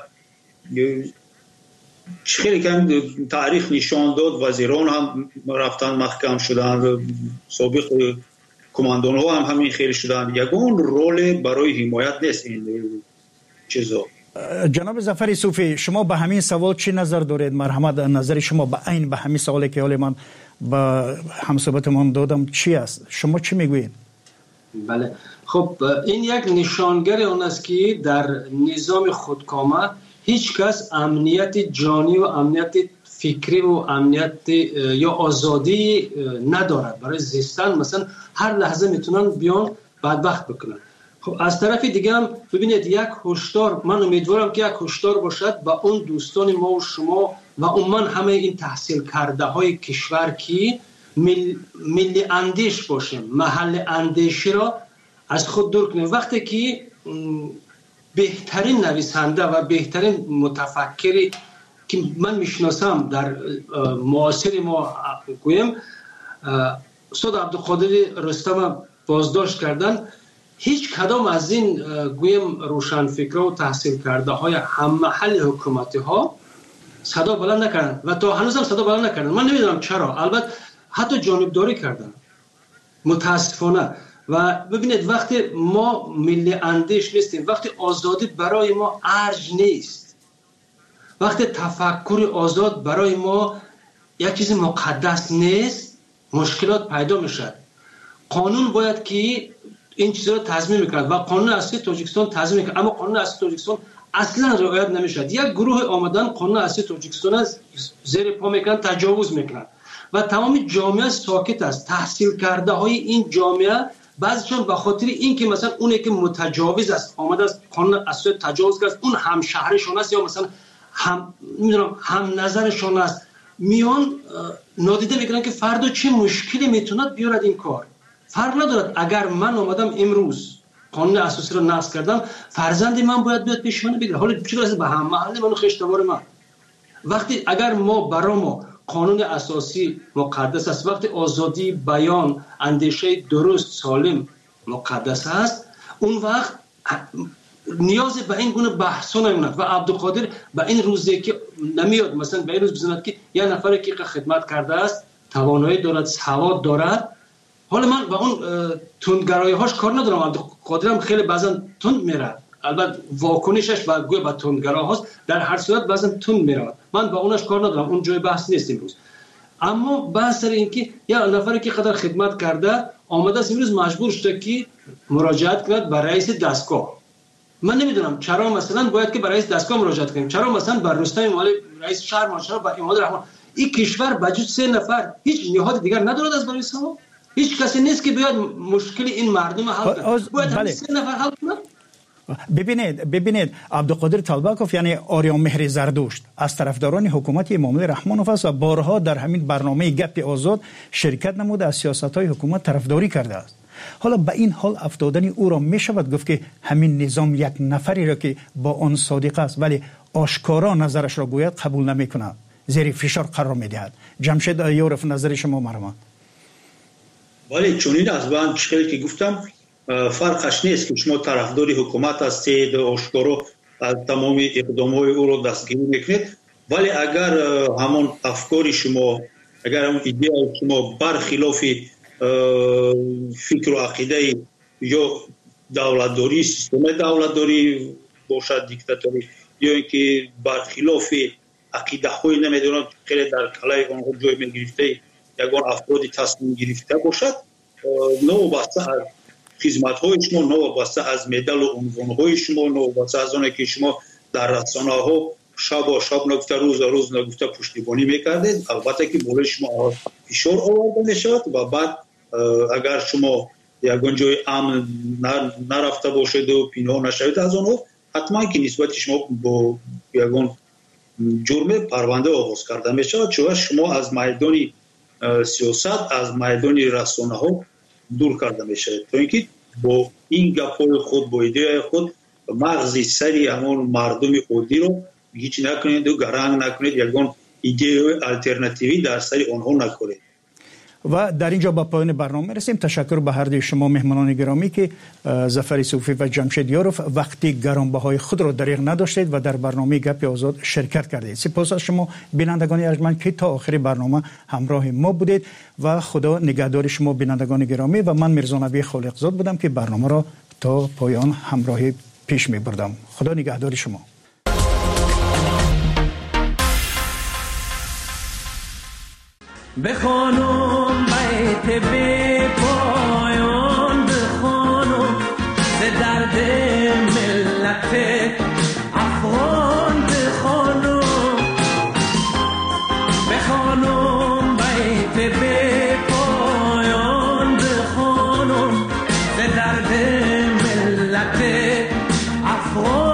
خیلی کم تاریخ نشان داد. وزیران هم رفتن محکم شدن، سابق کماندان ها هم همین خیلی شدن. یگان رول برای حمایت نیست این چیزا. جناب ظفر صوفی، شما به همین سوال چی نظر دارید؟ مرحمت نظر شما به عین به همین سوالی که حالا من با همصحبتمان دادم چی است؟ شما چی میگویید؟ بله، خب این یک نشانگر اون است که در نظام خودکامه هیچ کس امنیت جانی و امنیت فکری و امنیت یا آزادی ندارد برای زیستن. مثلا هر لحظه میتونن بیان بدبخت بکنن. خب از طرف دیگه هم ببینید یک هشدار، من امیدوارم که یک هشدار باشد با اون دوستان ما و شما و عموما همه این تحصیل کرده های کشور که ملی اندیش باشیم، محل اندیشی را از خود دور کنیم. وقتی که بهترین نویسنده و بهترین متفکری که من میشناسم در معاصر ما گویم استاد عبدالقادر رستم بازداشت کردن. هیچ کدام از این گویم روشنفکرها و تحصیل کرده های هم محل حکومتی ها صدا بلند نکردن و تا هنوز هم صدا بلند نکردن. من نمیدونم چرا، البته حتی جانبداری کردن متاسفانه. و ببینید وقتی ما ملی اندیش نیستیم، وقتی آزادی برای ما ارج نیست، وقتی تفکر آزاد برای ما یک چیز مقدس نیست، مشکلات پیدا میشد. قانون باید که این چیزا رو تضمین میکرد و قانون اساسی تاجیکستان تضمین میکرد، اما قانون اساسی تاجیکستان اصلا رعایت نمیشد. یک گروه آمدن قانون اساسی تاجیکستان از زیر پا میکنن، تجاوز میکنن و تمام جامعه ساکت است. تحصیل کرده های این جامعه بعضیشون به خاطر اینکه مثلا اونی که متجاوز است آمده است قانون اساسی تجاوز کرد، اون هم شهرشون است یا مثلا هم نظرشون است، میان نادیده میکنن که فردا چه مشکلی میتونه بیارد این کار. فرق ندارد اگر من آمدم امروز قانون اساسی رو نقض کردم، فرزند من باید بیاد پیش من بگیره. حالا چه رسید به هم محل من و خشتوار من. وقتی اگر برای ما قانون اساسی مقدس است، وقتی آزادی بیان، اندیشه درست سالم مقدس است، اون وقت نیاز به این گونه بحثا نمیاد. و عبدالقادر به این روزی که نمیاد مثلا به این روز بزند که یه نفری که خدمت کرده است، توانایی دارد، سواد دارد. حالا من با اون تندگرایی هاش کار ندارم، عبدالقادر هم خیلی بعضا تند میره، البته واکنشش با گوی با تندگرا هاست، در هر صورت بعضا تند میره، من با اونش کار ندارم، اون جای بحث نیست امروز. اما بحث سر این که یا نفری که قدر خدمت کرده آمده است امروز مجبور شده که مراجعت کند به رئیس دستگاه. من نمیدونم چرا مثلا باید که به رئیس دستگاه مراجعت کنیم، چرا مثلا بر رستم مالی رئیس شهر ماشا با اماد رحمان. این کشور بجز 3 نفر هیچ نهاد دیگر ندارد از برای سما، هیچ کسی نیست که بیاد مشکل این مردم حل کنه، باید 3 نفر حل کنه. ببینید عبدالقادر طلبکوف یعنی آریا مهر زردشت از طرفداران حکومت امام رحمانوف است و بارها در همین برنامه گپ آزاد شرکت نموده، از سیاست‌های حکومت طرفداری کرده است. حالا به این حال افتادن او را می شود گفت که همین نظام یک نفری را که با آن صادق است ولی آشکارا نظرش را گوید قبول نمی کند، زیر فشار قرار می دهد. جمشید یورف نظر شما مرحبا. ولی چونین از من چیزی که گفتم فرقش نیست که شما طرفداری حکومت هستید، آشکارا از تمام اقدامات او را دستگیری میکنید، ولی اگر همون افکار شما، اگر همون ایده شما برخلاف فکر و عقیده یا دولتداری، سیستم دولتداری باشد، دیکتاتوری، یا اینکه برخلاف عقیده های نمیدونم خیلی در کلای آنها جای میگرفته یگان افرادی تصمیم گرفته باشد، نوبسته از خدمت های شما، نوبسته از مدل و عنوان های شما، نوبسته از آنه که شما در رسانه ها شب و شب نگفته، روز و روز نگفته پشتیبانی میکردید، البته که برای شما فشار آورده میشد و بعد اگر شما یگان جای امن نرفته باشید و پنهان نشوید از آنها، حتما که نسبت شما با یگان جرم پرونده آغاز کرده میشود، چون شما از میدان سیاست، از میدان رسانه ها دور کرده میشود، تا اینکه با این گپ‌های خود، با ایده خود مغز سری همون مردم عادی رو هیچ نکنید و گرنگ نکنید، یگان ایده الटरनेटिव्ی در سری آنها نکنید. و در اینجا با پایان برنامه رسیم. تشکر به هر دوی شما مهمانان گرامی که ظفر صوفی و جمشید یاروف وقتی گرانبهای خود را دریغ نداشتید و در برنامه گپ آزاد شرکت کردید. سپاس از شما بینندگان ارجمند که تا آخر برنامه همراه ما بودید و خدا نگهدار شما بینندگان گرامی. و من میرزا نبی خالقزاد بودم که برنامه را تا پایان همراهی پیش می بردم. خدا نگهدار شما. بخوانم بیت بی پایان، بخوانم ز درد ملت افغان، بخوانم بیت بی پایان، بخوانم ز درد ملت افغان.